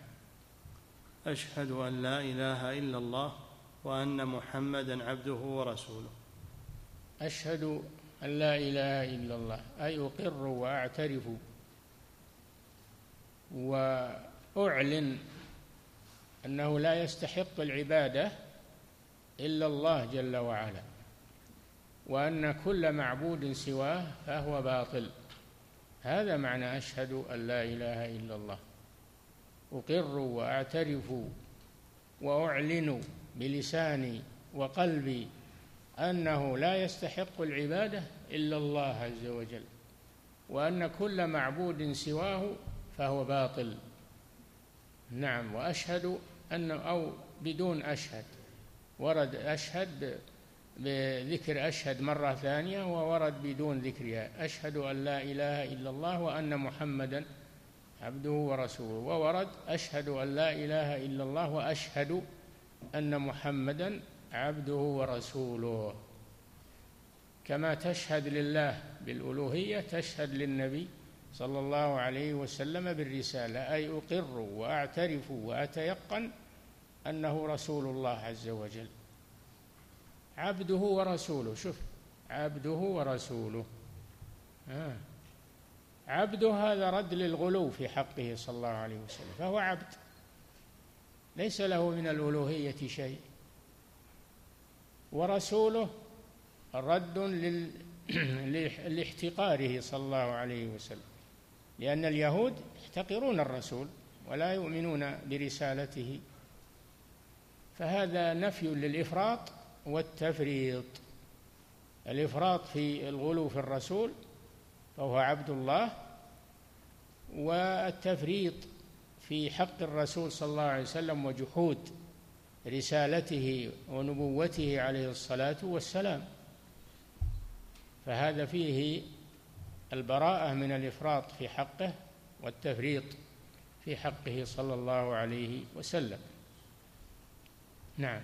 أشهد أن لا إله إلا الله وأن محمدا عبده ورسوله. أشهد أن لا إله إلا الله، أي أقر وأعترف وأعلن أنه لا يستحق العبادة إلا الله جل وعلا، وأن كل معبود سواه فهو باطل. هذا معنى أشهد أن لا إله إلا الله، أقر وأعترف وأعلن بلساني وقلبي أنه لا يستحق العبادة إلا الله عز وجل، وأن كل معبود سواه فهو باطل. نعم. وأشهد أن، أو بدون أشهد، ورد أشهد بذكر أشهد مرة ثانية، وورد بدون ذكرها، أشهد أن لا إله إلا الله وأن محمدا عبده ورسوله، وورد أشهد أن لا إله إلا الله وأشهد أن محمدا عبده ورسوله. كما تشهد لله بالألوهية تشهد للنبي صلى الله عليه وسلم بالرسالة، أي أقر وأعترف وأتيقن أنه رسول الله عز وجل، عبده ورسوله. شوف، عبده ورسوله. آه. عبده هذا رد للغلو في حقه صلى الله عليه وسلم، فهو عبد ليس له من الألوهية شيء. ورسوله رد لل... لاحتقاره صلى الله عليه وسلم، لأن اليهود يحتقرون الرسول ولا يؤمنون برسالته، فهذا نفي للإفراط والتفريط. الإفراط في الغلو في الرسول فهو عبد الله، والتفريط في حق الرسول صلى الله عليه وسلم وجحود رسالته ونبوته عليه الصلاة والسلام، فهذا فيه البراءة من الإفراط في حقه والتفريط في حقه صلى الله عليه وسلم. نعم.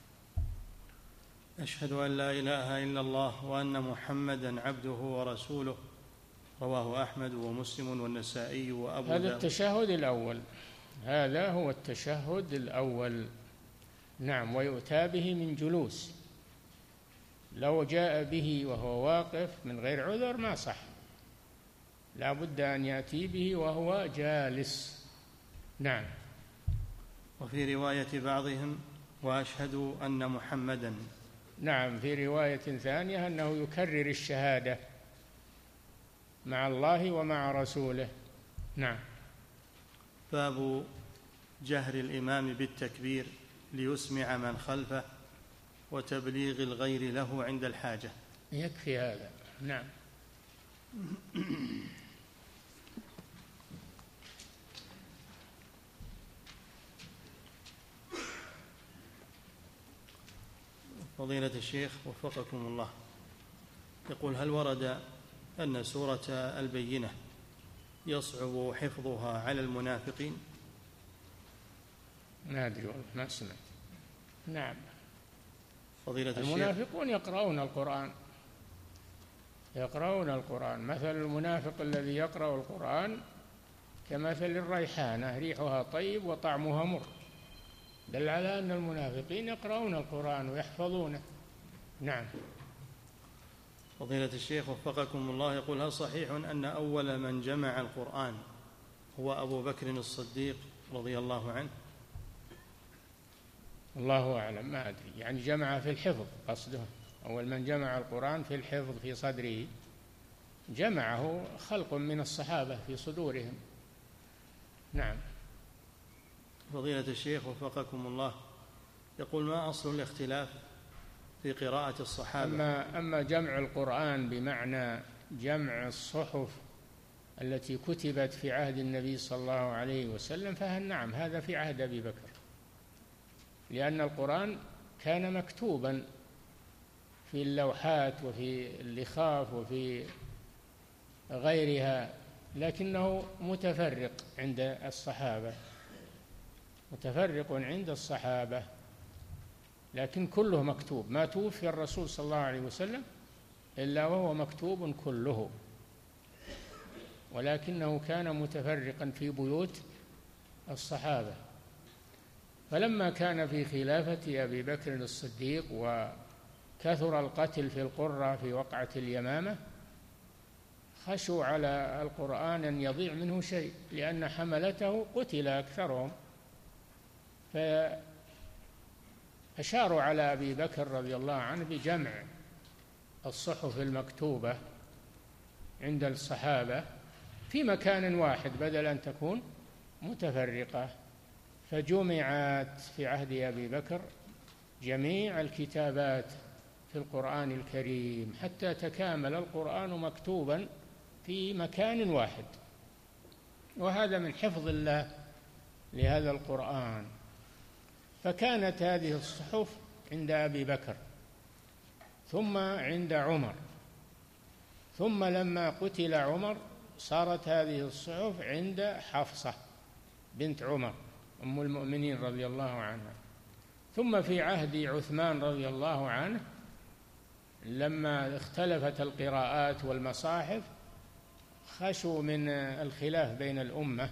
أشهد أن لا إله إلا الله وأن محمدا عبده ورسوله. رواه أحمد ومسلم والنسائي وأبو داود. هذا التشهد الأول، هذا هو التشهد الأول. نعم. ويؤتى به من جلوس، لو جاء به وهو واقف من غير عذر ما صح، لا بد أن يأتي به وهو جالس. نعم. وفي رواية بعضهم وأشهد أن محمدا. نعم، في رواية ثانية أنه يكرر الشهادة مع الله ومع رسوله. نعم. باب جهر الإمام بالتكبير ليسمع من خلفه وتبليغ الغير له عند الحاجة. يكفي هذا. نعم. فضيلة الشيخ وفقكم الله، يقول: هل ورد أن سورة البينة يصعب حفظها على المنافقين؟ ما أدري والله، ما سمعت. نعم. فضيلة الشيخ، المنافقون يقرؤون القرآن، يقرؤون القرآن. مثل المنافق الذي يقرأ القرآن كمثل الريحانة ريحها طيب وطعمها مر، دل على أن المنافقين يقرؤون القرآن ويحفظونه. نعم. فضيلة الشيخ وفقكم الله، يقول: هل صحيح أن أول من جمع القرآن هو أبو بكر الصديق رضي الله عنه؟ الله أعلم، ما أدري، يعني جمع في الحفظ قصده، أول من جمع القرآن في الحفظ في صدره، جمعه خلق من الصحابة في صدورهم. نعم. فضيلة الشيخ وفقكم الله، يقول: ما أصل الاختلاف في قراءة الصحابة؟ أما, أما جمع القرآن بمعنى جمع الصحف التي كتبت في عهد النبي صلى الله عليه وسلم فهل نعم، هذا في عهد أبي بكر، لأن القرآن كان مكتوبا في اللوحات وفي اللخاف وفي غيرها، لكنه متفرق عند الصحابة، متفرق عند الصحابة، لكن كله مكتوب. ما توفي الرسول صلى الله عليه وسلم إلا وهو مكتوب كله، ولكنه كان متفرقا في بيوت الصحابة. فلما كان في خلافة أبي بكر الصديق وكثر القتل في القرى في وقعة اليمامة، خشوا على القرآن أن يضيع منه شيء، لأن حملته قتل أكثرهم، فأشاروا على أبي بكر رضي الله عنه بجمع الصحف المكتوبة عند الصحابة في مكان واحد بدل أن تكون متفرقة، فجمعت في عهد أبي بكر جميع الكتابات في القرآن الكريم حتى تكامل القرآن مكتوبا في مكان واحد، وهذا من حفظ الله لهذا القرآن. فكانت هذه الصحف عند أبي بكر، ثم عند عمر، ثم لما قتل عمر صارت هذه الصحف عند حفصة بنت عمر أم المؤمنين رضي الله عنها، ثم في عهد عثمان رضي الله عنه لما اختلفت القراءات والمصاحف خشوا من الخلاف بين الأمة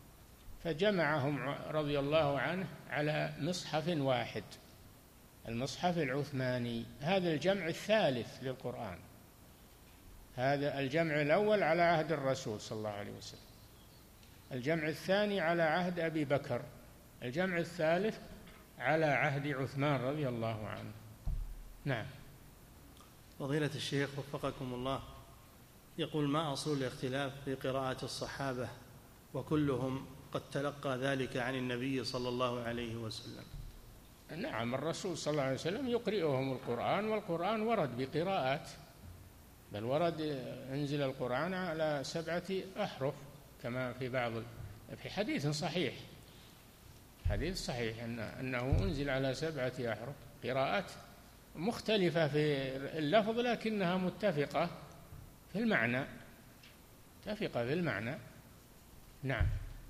فجمعهم رضي الله عنه على مصحف واحد، المصحف العثماني. هذا الجمع الثالث للقرآن، هذا الجمع الأول على عهد الرسول صلى الله عليه وسلم، الجمع الثاني على عهد أبي بكر، الجمع الثالث على عهد عثمان رضي الله عنه. نعم. فضيلة الشيخ وفقكم الله، يقول: ما أصل الاختلاف في قراءة الصحابة وكلهم قد تلقى ذلك عن النبي صلى الله عليه وسلم؟ نعم، الرسول صلى الله عليه وسلم يقرئهم القرآن، والقرآن ورد بقراءات، بل ورد انزل القرآن على سبعة أحرف كما في بعض في حديث صحيح، حديث صحيح أن أنه أنزل على سبعة أحرف، قراءات مختلفة في اللفظ لكنها متفقة في المعنى، متفقة في المعنى. نعم.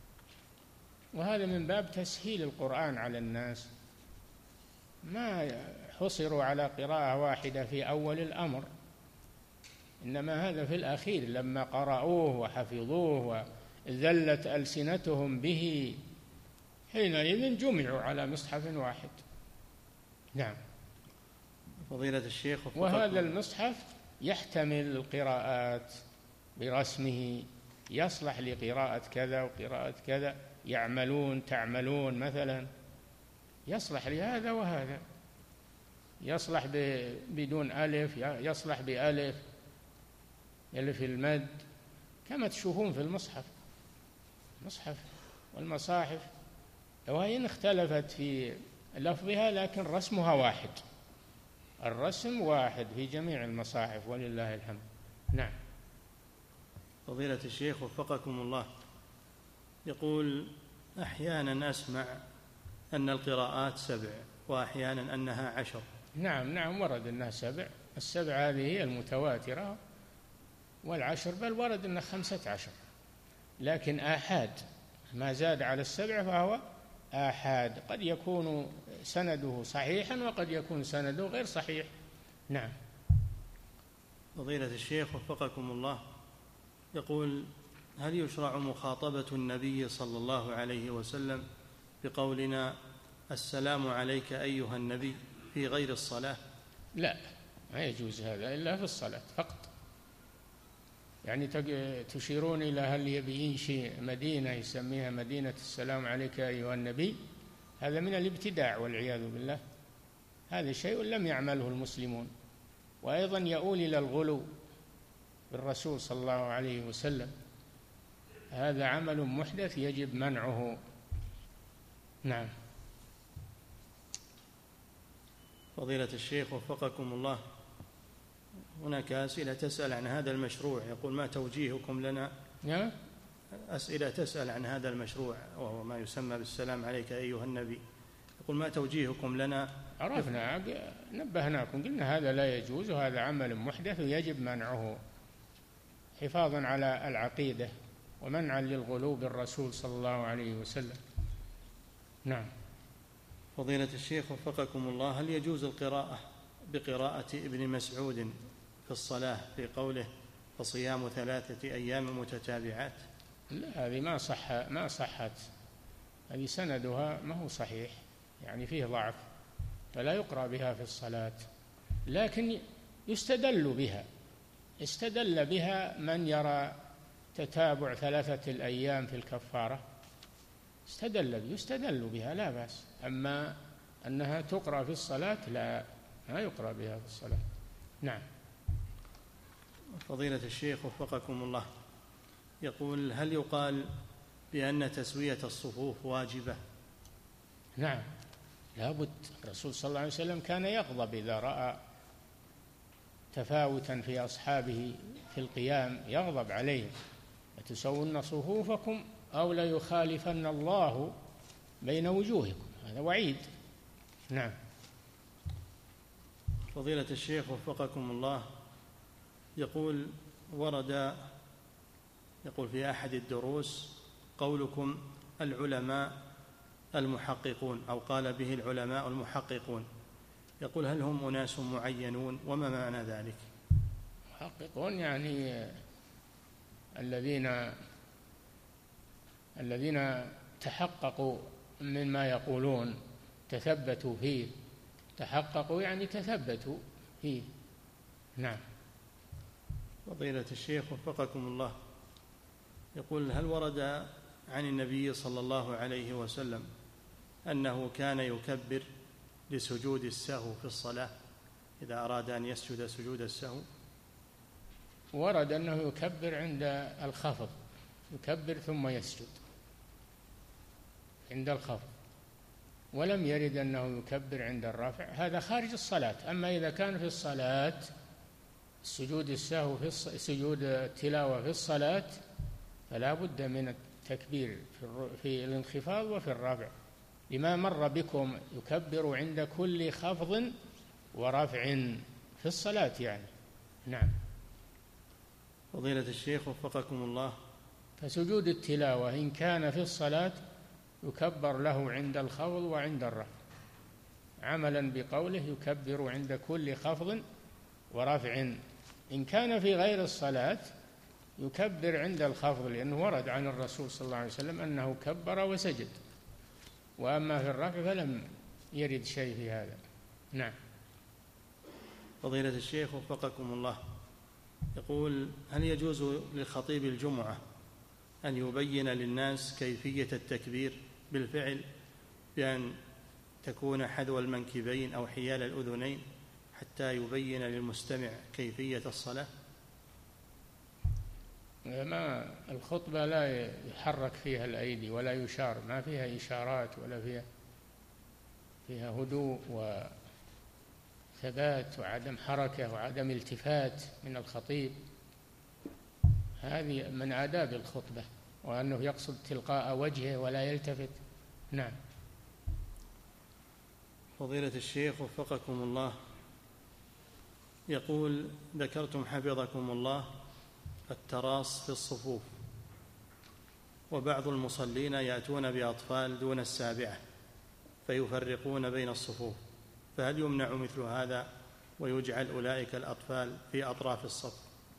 وهذا من باب تسهيل القرآن على الناس، ما حصروا على قراءة واحدة في أول الأمر، إنما هذا في الأخير لما قرأوه وحفظوه وذلت ألسنتهم به حينئذ جمعوا على مصحف واحد. نعم. فضيلة الشيخ. وهذا المصحف يحتمل القراءات برسمه، يصلح لقراءة كذا وقراءة كذا، يعملون تعملون مثلا، يصلح لهذا وهذا، يصلح بدون ألف، يصلح بألف، ألف المد، كما تشوفون في المصحف. المصحف والمصاحف وإن اختلفت في لفظها لكن رسمها واحد، الرسم واحد في جميع المصاحف ولله الحمد. نعم. فضيلة الشيخ وفقكم الله، يقول: أحيانا أسمع أن القراءات سبع وأحيانا أنها عشر. نعم نعم ورد أنها سبع، السبع هذه هي المتواترة، والعشر بل ورد أنها خمسة عشر، لكن آحاد ما زاد على السبع فهو آحاد، قد يكون سنده صحيحا وقد يكون سنده غير صحيح. نعم. فضيلة الشيخ وفقكم الله، يقول: هل يشرع مخاطبة النبي صلى الله عليه وسلم بقولنا السلام عليك أيها النبي في غير الصلاة؟ لا، ما يجوز هذا إلا في الصلاة فقط. يعني تشيرون إلى هل يبي ينشئ مدينة يسميها مدينة السلام عليك أيها النبي، هذا من الابتداع والعياذ بالله، هذا شيء لم يعمله المسلمون، وأيضا يؤول إلى الغلو بالرسول صلى الله عليه وسلم، هذا عمل محدث يجب منعه. نعم. فضيلة الشيخ وفقكم الله، هناك أسئلة تسأل عن هذا المشروع، يقول: ما توجيهكم لنا؟ نعم. أسئلة تسأل عن هذا المشروع وهو ما يسمى بالسلام عليك أيها النبي، يقول: ما توجيهكم لنا؟ عرفنا، نبهناكم، قلنا هذا لا يجوز وهذا عمل محدث ويجب منعه حفاظا على العقيدة ومنعا للغلو بالرسول صلى الله عليه وسلم. نعم. فضيلة الشيخ وفقكم الله، هل يجوز القراءة بقراءة ابن مسعود في الصلاة في قوله فصيام ثلاثة أيام متتابعات؟ لا، هذه ما صح ما صحت، هذه سندها ما هو صحيح، يعني فيه ضعف، فلا يقرأ بها في الصلاة، لكن يستدل بها، استدل بها من يرى تتابع ثلاثة الأيام في الكفارة، استدل يستدل بها لا بأس، أما أنها تقرأ في الصلاة لا، ما يقرأ بها في الصلاة. نعم. فضيلة الشيخ وفقكم الله، يقول: هل يقال بأن تسوية الصفوف واجبة؟ نعم لا بد، الرسول صلى الله عليه وسلم كان يغضب إذا رأى تفاوتا في أصحابه في القيام، يغضب عليهم: لتسون صفوفكم أو ليخالفن الله بين وجوهكم، هذا وعيد. نعم. فضيلة الشيخ وفقكم الله، يقول: ورد يقول في أحد الدروس قولكم العلماء المحققون، أو قال به العلماء المحققون، يقول: هل هم أناس معينون وما معنى ذلك؟ محققون يعني الذين الذين تحققوا مما يقولون، تثبتوا فيه، تحققوا يعني تثبتوا فيه. نعم. فضيلة الشيخ وفقكم الله، يقول: هل ورد عن النبي صلى الله عليه وسلم أنه كان يكبر لسجود السهو في الصلاة إذا أراد أن يسجد سجود السهو؟ ورد أنه يكبر عند الخفض، يكبر ثم يسجد عند الخفض، ولم يرد أنه يكبر عند الرفع، هذا خارج الصلاة. أما إذا كان في الصلاة سجود السهو في سجود التلاوة في الصلاة فلا بد من التكبير في الانخفاض وفي الرفع، لما مر بكم يكبر عند كل خفض ورفع في الصلاة يعني. نعم. فضيلة الشيخ وفقكم الله، فسجود التلاوة إن كان في الصلاة يكبر له عند الخفض وعند الرفع، عملا بقوله يكبر عند كل خفض ورفع. إن كان في غير الصلاة يكبر عند الخفض، لأنه ورد عن الرسول صلى الله عليه وسلم أنه كبر وسجد، وأما في الرفع فلم يرد شيء في هذا. نعم. فضيلة الشيخ وفقكم الله، يقول: هل يجوز لخطيب الجمعة أن يبين للناس كيفية التكبير بالفعل، بأن تكون حذو المنكبين أو حيال الأذنين حتى يبين للمستمع كيفية الصلاة؟ ما الخطبة لا يحرك فيها الأيدي ولا يشار، ما فيها إشارات ولا فيها فيها هدوء وثبات وعدم حركة وعدم التفات من الخطيب. هذه من آداب الخطبة، وأنه يقصد تلقاء وجهه ولا يلتفت. نعم. فضيلة الشيخ وفقكم الله، يقول: ذكرتم حفظكم الله التراص في الصفوف، وبعض المصلين يأتون بأطفال دون السابعة فيفرقون بين الصفوف، فهل يمنع مثل هذا ويجعل أولئك الأطفال في أطراف الصف؟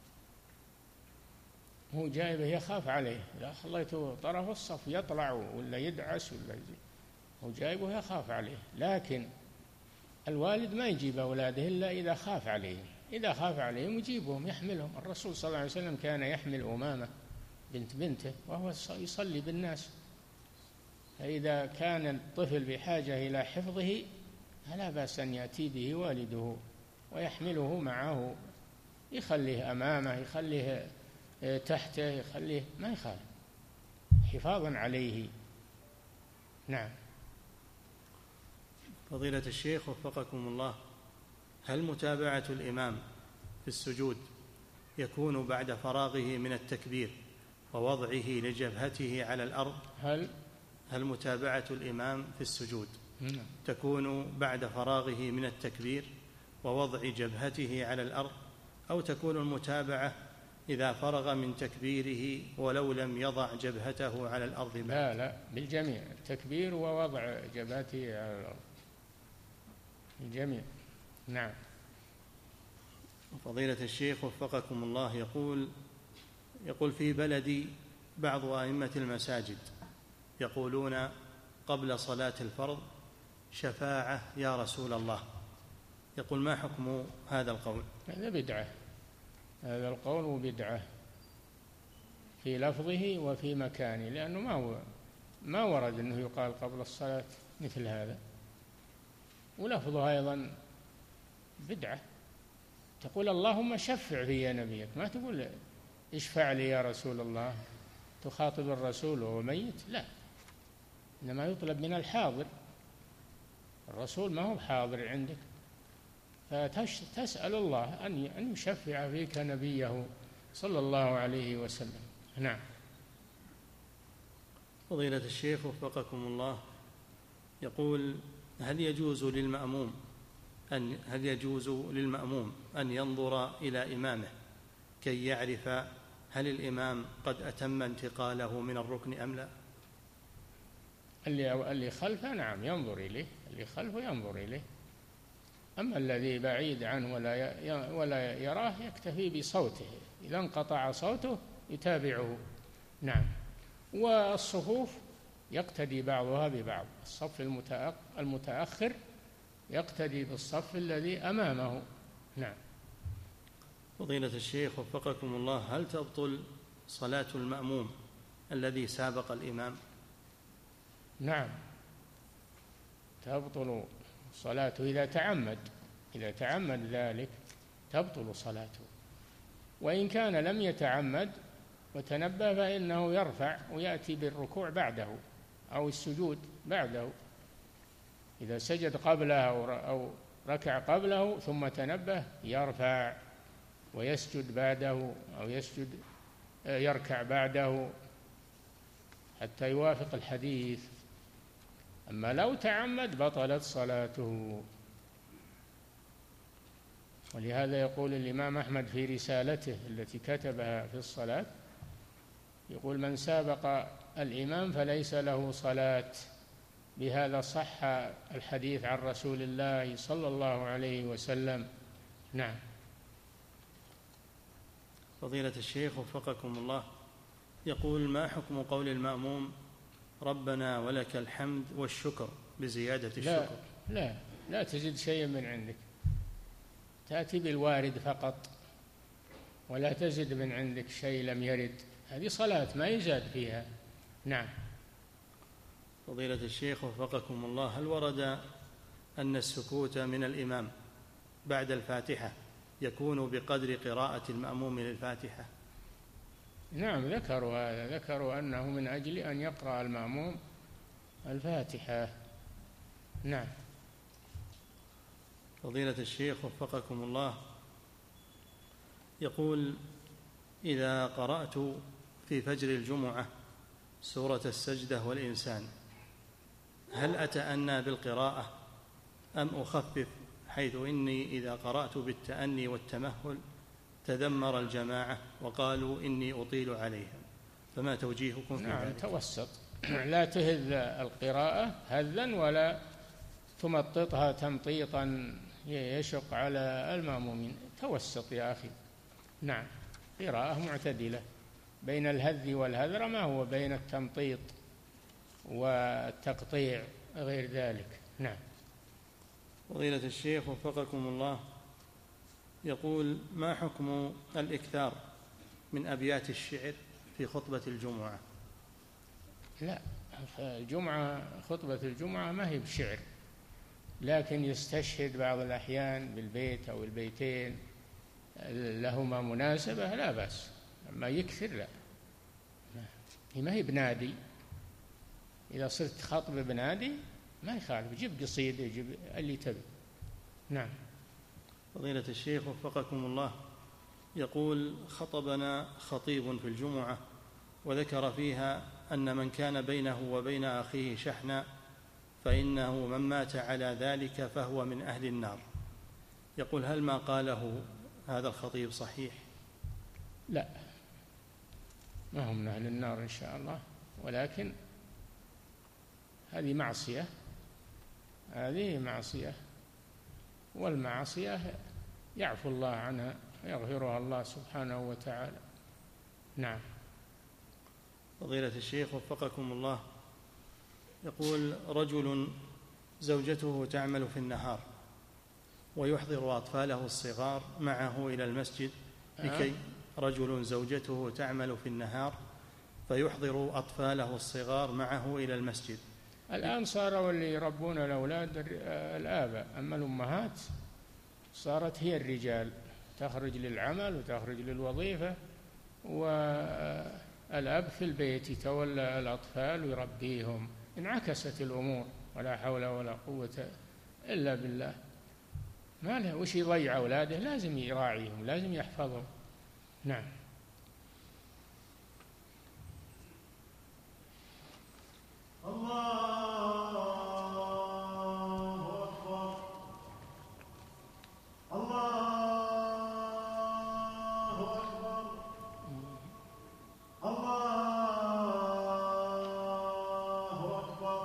هو جايبه يخاف عليه، إذا خليته طرف الصف يطلع ولا يدعس ولا يجي، هو جايبه يخاف عليه. لكن الوالد ما يجيب أولاده إلا إذا خاف عليهم، إذا خاف عليهم يجيبهم يحملهم. الرسول صلى الله عليه وسلم كان يحمل أمامة بنت بنته وهو يصلي بالناس، فإذا كان الطفل بحاجة إلى حفظه فلا بأس أن يأتي به والده ويحمله معه، يخليه أمامه، يخليه تحته، يخليه، ما يخالف، حفاظا عليه. نعم. فضيلة الشيخ وفقكم الله، هل متابعة الإمام في السجود يكون بعد فراغه من التكبير ووضعه لجبهته على الأرض؟ هل هل متابعة الإمام في السجود نعم. تكون بعد فراغه من التكبير ووضع جبهته على الأرض، أو تكون المتابعة إذا فرغ من تكبيره ولو لم يضع جبهته على الأرض؟ لا لا، بالجميع، التكبير ووضع جبهته على الأرض، الجميع. نعم. فضيلة الشيخ وفقكم الله، يقول يقول في بلدي بعض أئمة المساجد يقولون قبل صلاة الفرض: شفاعة يا رسول الله. يقول: ما حكم هذا القول؟ هذا بدعة، هذا القول بدعة في لفظه وفي مكانه، لأنه ما هو ما ورد أنه يقال قبل الصلاة مثل هذا، ولفظه أيضا بدعة. تقول اللهم شفع في نبيك، ما تقول اشفع لي يا رسول الله، تخاطب الرسول وهو ميت، لا، إنما يطلب من الحاضر، الرسول ما هو حاضر عندك، فتسأل الله أن يشفع فيك نبيه صلى الله عليه وسلم. نعم. فضيلة الشيخ وفقكم الله، يقول: هل يجوز للمأموم أن هل يجوز للمأموم أن ينظر إلى إمامه كي يعرف هل الإمام قد أتم انتقاله من الركن أم لا؟ اللي اللي خلفه نعم ينظر إليه، اللي خلفه ينظر إليه، أما الذي بعيد عنه ولا ولا يراه يكتفي بصوته، إذا انقطع صوته يتابعه. نعم. والصفوف يقتدي بعضها ببعض، الصف المتأخر يقتدي بالصف الذي أمامه. نعم. فضيلة الشيخ وفقكم الله، هل تبطل صلاة المأموم الذي سابق الإمام؟ نعم، تبطل صلاته إذا تعمد، إذا تعمد ذلك تبطل صلاته، وإن كان لم يتعمد وتنبه فإنه يرفع ويأتي بالركوع بعده أو السجود بعده، إذا سجد قبله أو ركع قبله ثم تنبه يرفع ويسجد بعده أو يسجد يركع بعده حتى يوافق الحديث. أما لو تعمد بطلت صلاته. ولهذا يقول الإمام أحمد في رسالته التي كتبها في الصلاة، يقول: من سابق الإمام فليس له صلاة. بهذا صح الحديث عن رسول الله صلى الله عليه وسلم. نعم. فضيلة الشيخ وفقكم الله، يقول: ما حكم قول المأموم ربنا ولك الحمد والشكر بزيادة الشكر؟ لا لا, لا تزيد شيئا من عندك، تأتي بالوارد فقط ولا تزد من عندك شيء لم يرد، هذه صلاة ما يزاد فيها. نعم. فضيلة الشيخ وفقكم الله، هل ورد أن السكوت من الإمام بعد الفاتحة يكون بقدر قراءة المأموم للفاتحة؟ نعم ذكروا هذا، ذكروا أنه من أجل أن يقرأ المأموم الفاتحة. نعم. فضيلة الشيخ وفقكم الله، يقول: إذا قرأت في فجر الجمعة سورة السجدة والإنسان هل أتأنى بالقراءة أم أخفف، حيث إني إذا قرأت بالتأني والتمهل تذمر الجماعة وقالوا إني أطيل عليهم، فما توجيهكم في ذلك؟ نعم توسط، لا تهذ القراءة هذا ولا تمططها تمطيطا يشق على المأمومين، توسط يا أخي. نعم، قراءة معتدلة بين الهذ والهذر، ما هو بين التمطيط والتقطيع غير ذلك. نعم. فضيلة الشيخ وفقكم الله، يقول: ما حكم الإكثار من أبيات الشعر في خطبة الجمعة؟ لا، الجمعة خطبة الجمعة ما هي بشعر، لكن يستشهد بعض الأحيان بالبيت أو البيتين لهما مناسبة، لا بأس. أما يكثر لا، هي ما هي بنادي. إذا صرت خطب بنادي ما يخالف، جيب قصيدة، جيب اللي تبي. نعم. فضيلة الشيخ وفقكم الله، يقول: خطبنا خطيب في الجمعة وذكر فيها أن من كان بينه وبين أخيه شحنا فإنه من مات على ذلك فهو من أهل النار. يقول: هل ما قاله هذا الخطيب صحيح؟ لا، ما هم من أهل النار إن شاء الله، ولكن هذه معصية، هذه معصية، والمعصية يعفو الله عنها ويغفرها الله سبحانه وتعالى. نعم. فضيلة الشيخ وفقكم الله، يقول: رجل زوجته تعمل في النهار ويحضر أطفاله الصغار معه إلى المسجد لكي رجل زوجته تعمل في النهار فيحضر أطفاله الصغار معه إلى المسجد. الآن صاروا اللي يربون الأولاد الآباء، أما الأمهات صارت هي الرجال، تخرج للعمل وتخرج للوظيفة، والأب في البيت يتولى الأطفال ويربيهم. انعكست الأمور، ولا حول ولا قوة إلا بالله. ما له وش يضيع أولاده، لازم يراعيهم، لازم يحفظهم. نعم. الله أكبر، الله أكبر، الله أكبر،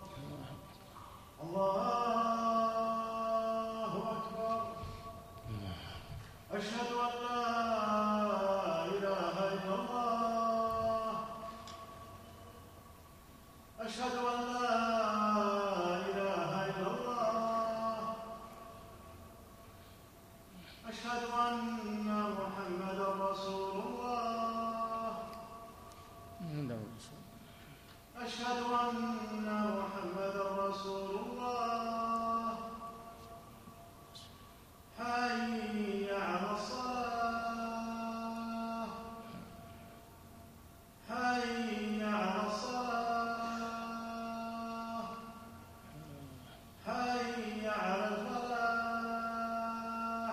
الله أكبر. أشهد أن لا إله إلا الله، أشهد أن لا إله إلا الله، أشهد أن محمدا رسول الله، أشهد أن محمدا رسول الله. حي على الصلاة، حي على الصلاة، حي على الفلاح،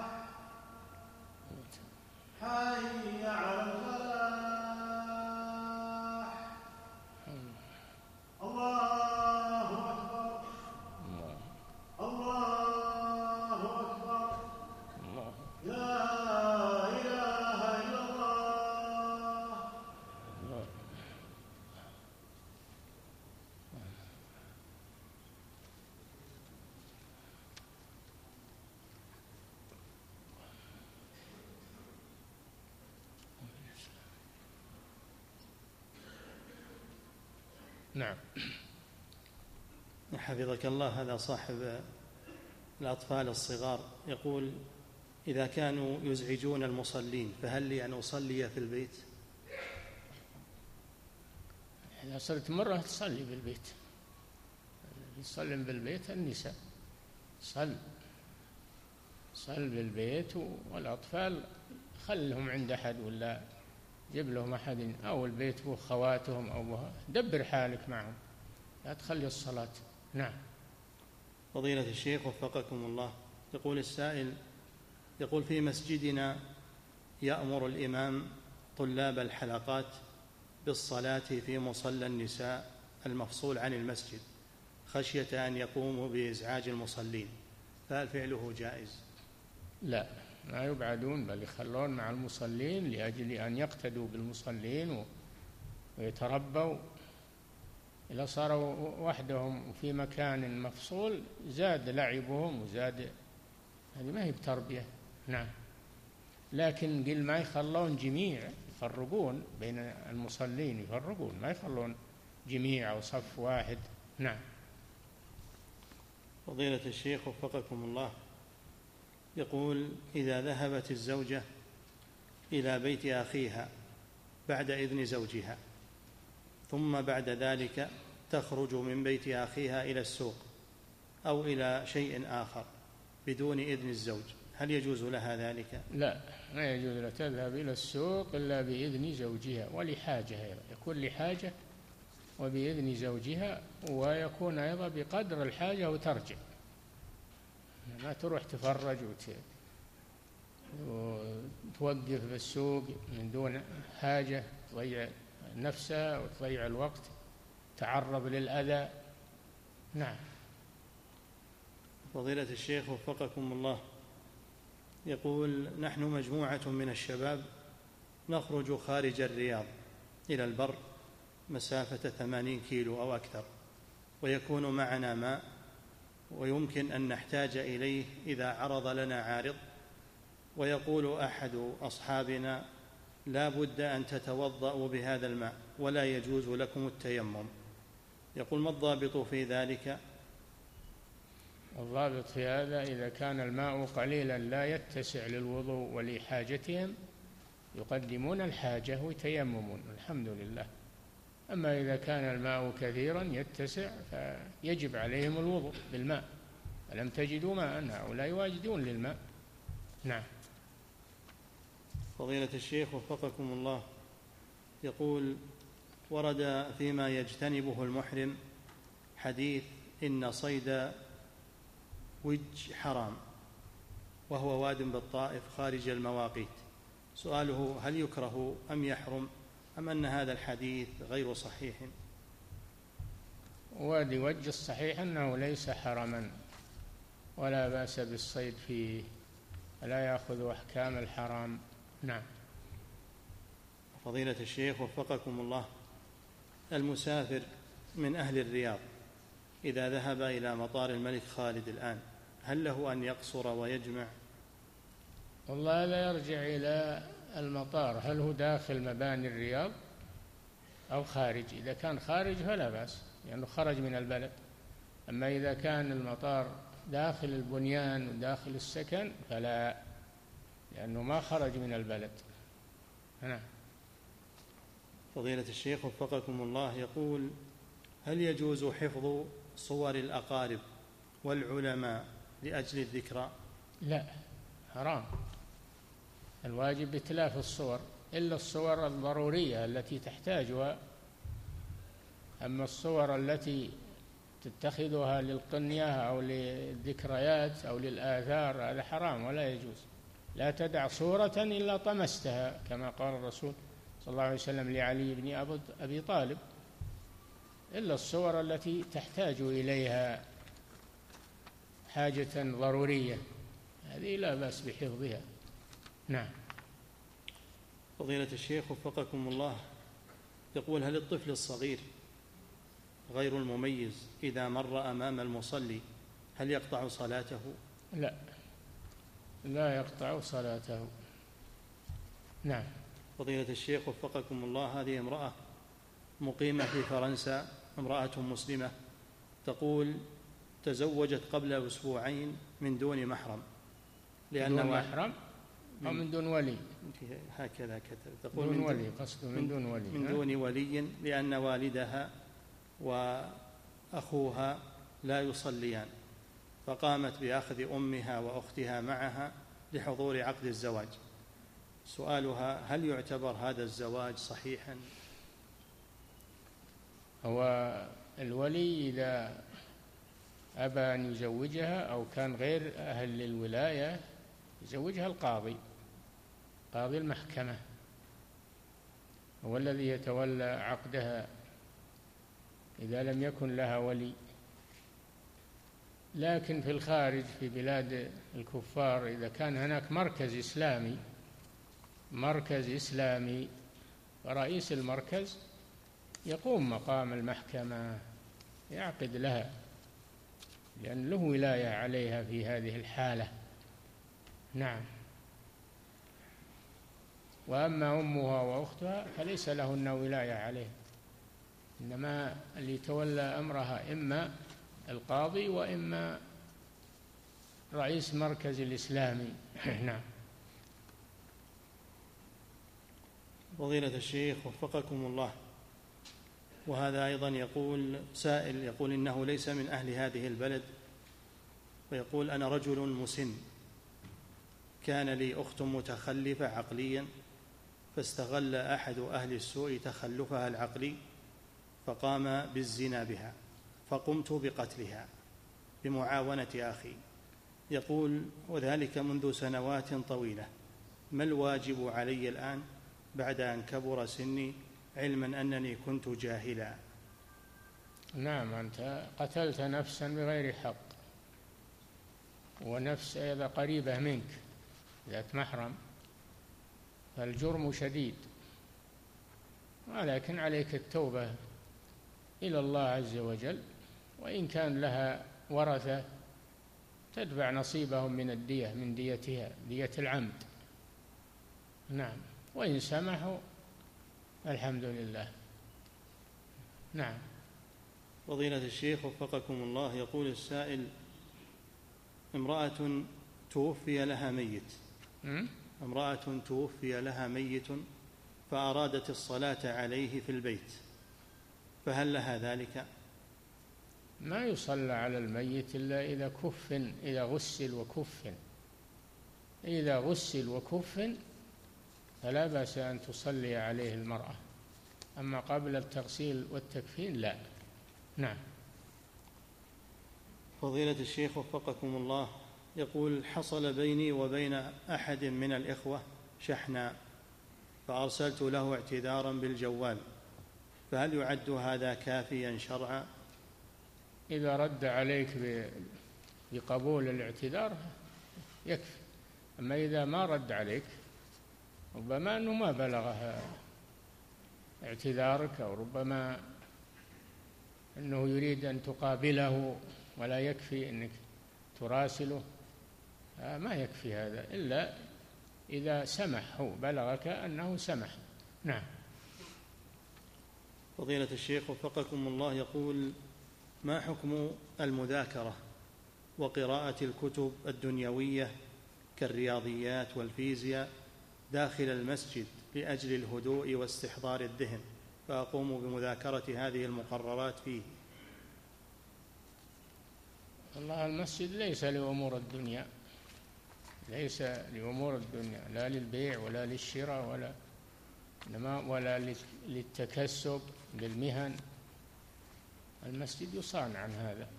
حي على الفلاح. الله أكبر، الله أكبر، لا إله إلا الله. نعم. حفظك الله، هذا صاحب الأطفال الصغار يقول: إذا كانوا يزعجون المصلين فهل لي أن أصلي في البيت؟ إذا صرت مرة تصلي بالبيت، يصلي بالبيت النساء، صل صل بالبيت، والأطفال خلهم عند أحد ولا جيب لهم أحد، أو البيت بو خواتهم أو دبر حالك معهم، لا تخلي الصلاة. نعم. فضيلة الشيخ وفقكم الله، يقول السائل، يقول في مسجدنا يأمر الإمام طلاب الحلقات بالصلاة في مصلى النساء المفصول عن المسجد خشية أن يقوموا بإزعاج المصلين، فهل فعله جائز؟ لا، ما يبعدون، بل يخلون مع المصلين لأجل أن يقتدوا بالمصلين ويتربوا. إذا صاروا وحدهم في مكان مفصول زاد لعبهم وزاد، هذه ما هي بتربية. نعم. لكن قل ما يخلون جميع، يفرقون بين المصلين، يفرقون، ما يخلون جميع أو صف واحد. نعم. فضيلة الشيخ وفقكم الله، يقول إذا ذهبت الزوجة إلى بيت أخيها بعد إذن زوجها، ثم بعد ذلك تخرج من بيت أخيها إلى السوق أو إلى شيء آخر بدون إذن الزوج، هل يجوز لها ذلك؟ لا، ما يجوز لها تذهب إلى السوق إلا بإذن زوجها، ولحاجة أيضا، يكون لحاجة وبإذن زوجها، ويكون أيضا بقدر الحاجة وترجع، ما تروح تفرج وتوقف بالسوق من دون حاجة، تضيع نفسها وتضيع الوقت، تعرض للأذى. نعم. فضيلة الشيخ وفقكم الله، يقول نحن مجموعة من الشباب نخرج خارج الرياض إلى البر مسافة ثمانين كيلو أو أكثر، ويكون معنا ماء ويمكن أن نحتاج إليه إذا عرض لنا عارض، ويقول أحد أصحابنا لا بد أن تتوضأوا بهذا الماء ولا يجوز لكم التيمم، يقول ما الضابط في ذلك؟ الضابط في هذا إذا كان الماء قليلا لا يتسع للوضوء ولحاجتهم يقدمون الحاجة ويتيممون، الحمد لله. أما إذا كان الماء كثيرا يتسع فيجب عليهم الوضوء بالماء، فلم تجدوا ماء هؤلاء واجدون للماء. نعم. فضيلة الشيخ وفقكم الله، يقول ورد فيما يجتنبه المحرم حديث إن صيد وج حرام وهو واد بالطائف خارج المواقيت، سؤاله هل يكره أم يحرم أم أن هذا الحديث غير صحيح؟ وادي وج الصحيح أنه ليس حرما ولا بأس بالصيد فيه، لا يأخذ أحكام الحرام. نعم. فضيلة الشيخ وفقكم الله، المسافر من أهل الرياض إذا ذهب إلى مطار الملك خالد الآن هل له أن يقصر ويجمع؟ والله لا يرجع إلى المطار، هل هو داخل مباني الرياض أو خارج؟ إذا كان خارج فلا بأس لأنه يعني خرج من البلد، أما إذا كان المطار داخل البنيان وداخل السكن فلا، لأنه ما خرج من البلد. نعم. فضيلة الشيخ وفقكم الله، يقول هل يجوز حفظ صور الأقارب والعلماء لأجل الذكرى؟ لا، حرام، الواجب إتلاف الصور إلا الصور الضرورية التي تحتاجها، أما الصور التي تتخذها للقنية أو للذكريات أو للآثار هذا حرام ولا يجوز. لا تدع صورة إلا طمستها كما قال الرسول صلى الله عليه وسلم لعلي بن أبي طالب، إلا الصور التي تحتاج إليها حاجة ضرورية هذه لا بأس بحفظها. نعم. فضيلة الشيخ وفقكم الله، يقول هل الطفل الصغير غير المميز إذا مر أمام المصلي هل يقطع صلاته؟ لا، لا يقطع صلاته. نعم. فضيلة الشيخ وفقكم الله، هذه امرأة مقيمة في فرنسا، امرأة مسلمة، تقول تزوجت قبل أسبوعين من دون محرم، لأن دون محرم أو من دون ولي؟ هكذا كتب، تقول دون من ولي، قصده من دون ولي، من دون ولي، لأن والدها وأخوها لا يصليان، فقامت بأخذ أمها وأختها معها لحضور عقد الزواج. سؤالها: هل يعتبر هذا الزواج صحيحا؟ هو الولي إذا أبى أن يزوجها أو كان غير أهل للولاية يزوجها القاضي، قاضي المحكمة هو الذي يتولى عقدها إذا لم يكن لها ولي. لكن في الخارج في بلاد الكفار إذا كان هناك مركز إسلامي مركز إسلامي ورئيس المركز يقوم مقام المحكمة يعقد لها، لأن له ولاية عليها في هذه الحالة. نعم. وأما أمها وأختها فليس لهن ولاية عليه، إنما اللي يتولى أمرها إما القاضي وإما رئيس مركز الإسلامي. نعم. فضيلة الشيخ وفقكم الله، وهذا أيضا يقول سائل يقول إنه ليس من أهل هذه البلد، ويقول: أنا رجل مسن، كان لي أخت متخلفة عقليا، فاستغل أحد أهل السوء تخلفها العقلي فقام بالزنا بها، فقمت بقتلها بمعاونة أخي. يقول: وذلك منذ سنوات طويلة، ما الواجب علي الآن بعد أن كبر سني، علما أنني كنت جاهلا؟ نعم، أنت قتلت نفسا بغير حق، ونفس إذا قريبة منك ذات محرم فالجرم شديد، ولكن عليك التوبة إلى الله عز وجل، وإن كان لها ورثة تدفع نصيبهم من الدية من ديتها دية العمد. نعم، وإن سمحوا الحمد لله. نعم. فضيلة الشيخ وفقكم الله، يقول السائل: امرأة توفي لها ميت امرأة توفي لها ميت فأرادت الصلاة عليه في البيت، فهل لها ذلك؟ ما يصلى على الميت إلا إذا كفن، إذا غسل وكفن. إذا غسل وكفن فلا بأس أن تصلي عليه المرأة، أما قبل التغسيل والتكفين لا. نعم. فضيلة الشيخ وفقكم الله، يقول: حصل بيني وبين أحد من الإخوة شحناء، فأرسلت له اعتذارا بالجوال، فهل يعد هذا كافيا شرعا؟ إذا رد عليك بقبول الاعتذار يكفي، أما إذا ما رد عليك ربما أنه ما بلغه اعتذارك، أو ربما أنه يريد أن تقابله ولا يكفي أنك تراسله، ما يكفي هذا إلا إذا سمح، هو بلغك أنه سمح. نعم. فضيلة الشيخ وفقكم الله، يقول: ما حكم المذاكرة وقراءة الكتب الدنيوية كالرياضيات والفيزياء داخل المسجد لأجل الهدوء واستحضار الذهن، فأقوم بمذاكرة هذه المقررات فيه؟ والله المسجد ليس لأمور الدنيا، ليس لأمور الدنيا، لا للبيع ولا للشراء ولا ولا للتكسب بالمهن. المسجد يصان عن هذا،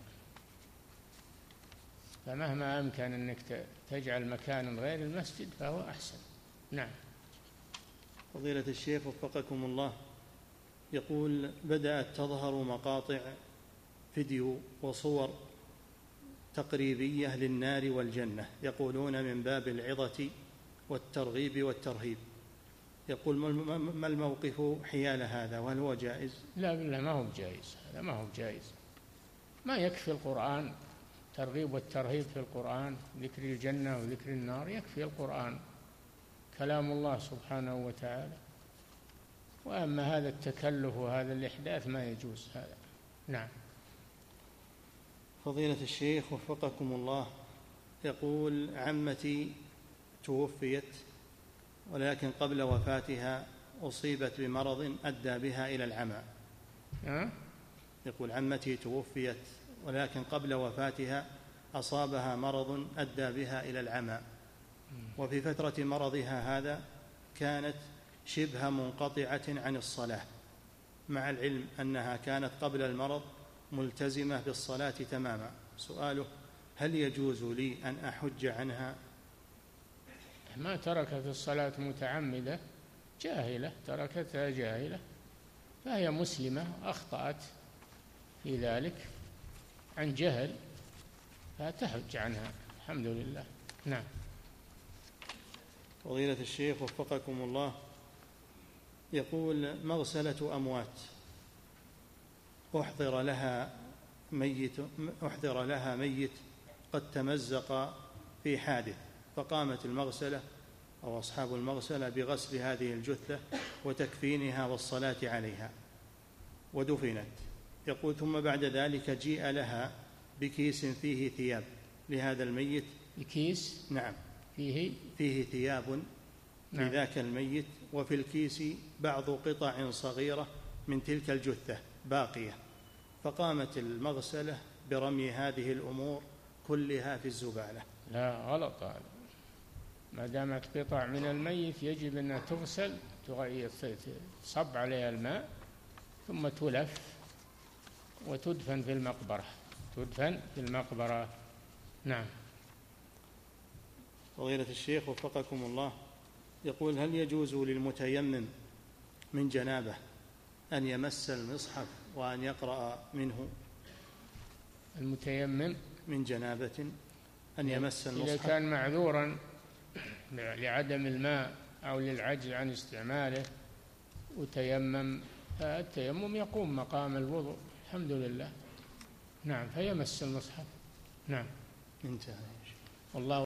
فمهما أمكن أنك تجعل مكانا غير المسجد فهو أحسن. نعم. فضيلة الشيخ وفقكم الله، يقول: بدأت تظهر مقاطع فيديو وصور تقريبية للنار والجنة، يقولون من باب العظة والترغيب والترهيب. يقول: ما الموقف حيال هذا، وهل هو جائز؟ لا بالله ما هو جائز، هذا ما هو جائز. ما يكفي القرآن ترغيب والترهيب في القرآن، ذكر الجنة وذكر النار، يكفي القرآن كلام الله سبحانه وتعالى. وأما هذا التكلف وهذا الإحداث ما يجوز هذا. نعم. فضيلة الشيخ وفقكم الله، يقول: عمتي توفيت، ولكن قبل وفاتها أصيبت بمرض أدى بها إلى العمى. أه؟ يقول: عمتي توفيت، ولكن قبل وفاتها أصابها مرض أدى بها إلى العمى، وفي فترة مرضها هذا كانت شبه منقطعة عن الصلاة، مع العلم أنها كانت قبل المرض ملتزمة بالصلاة تماما. سؤاله: هل يجوز لي أن أحج عنها؟ ما تركت الصلاة متعمدة، جاهلة، تركتها جاهلة، فهي مسلمة، أخطأت في ذلك عن جهل، فتحج عنها الحمد لله. نعم. فضيلة الشيخ وفقكم الله، يقول: مغسلة أموات أحضر لها ميت أحضر لها ميت قد تمزق في حادث، فقامت المغسلة أو أصحاب المغسلة بغسل هذه الجثة وتكفينها والصلاة عليها ودفنت. يقول: ثم بعد ذلك جيء لها بكيس فيه ثياب لهذا الميت. الكيس؟ نعم، فيه فيه ثياب نعم. لذاك الميت، وفي الكيس بعض قطع صغيرة من تلك الجثة باقية، فقامت المغسلة برمي هذه الأمور كلها في الزبالة. لا، غلط هذا. ما دامت قطع من الميت يجب أنها تغسل، تصب عليها الماء، ثم تلف وتدفن في المقبرة تدفن في المقبرة. نعم. فضيلة الشيخ وفقكم الله، يقول: هل يجوز للمتيمم من جنابه أن يمس المصحف وأن يقرأ منه؟ المتيمم من جنابة أن يمس المصحف إذا كان معذورا لعدم الماء أو للعجز عن استعماله وتيمم، فالتيمم يقوم مقام الوضوء الحمد لله. نعم، فيمس المصحف. نعم. انتهى. والله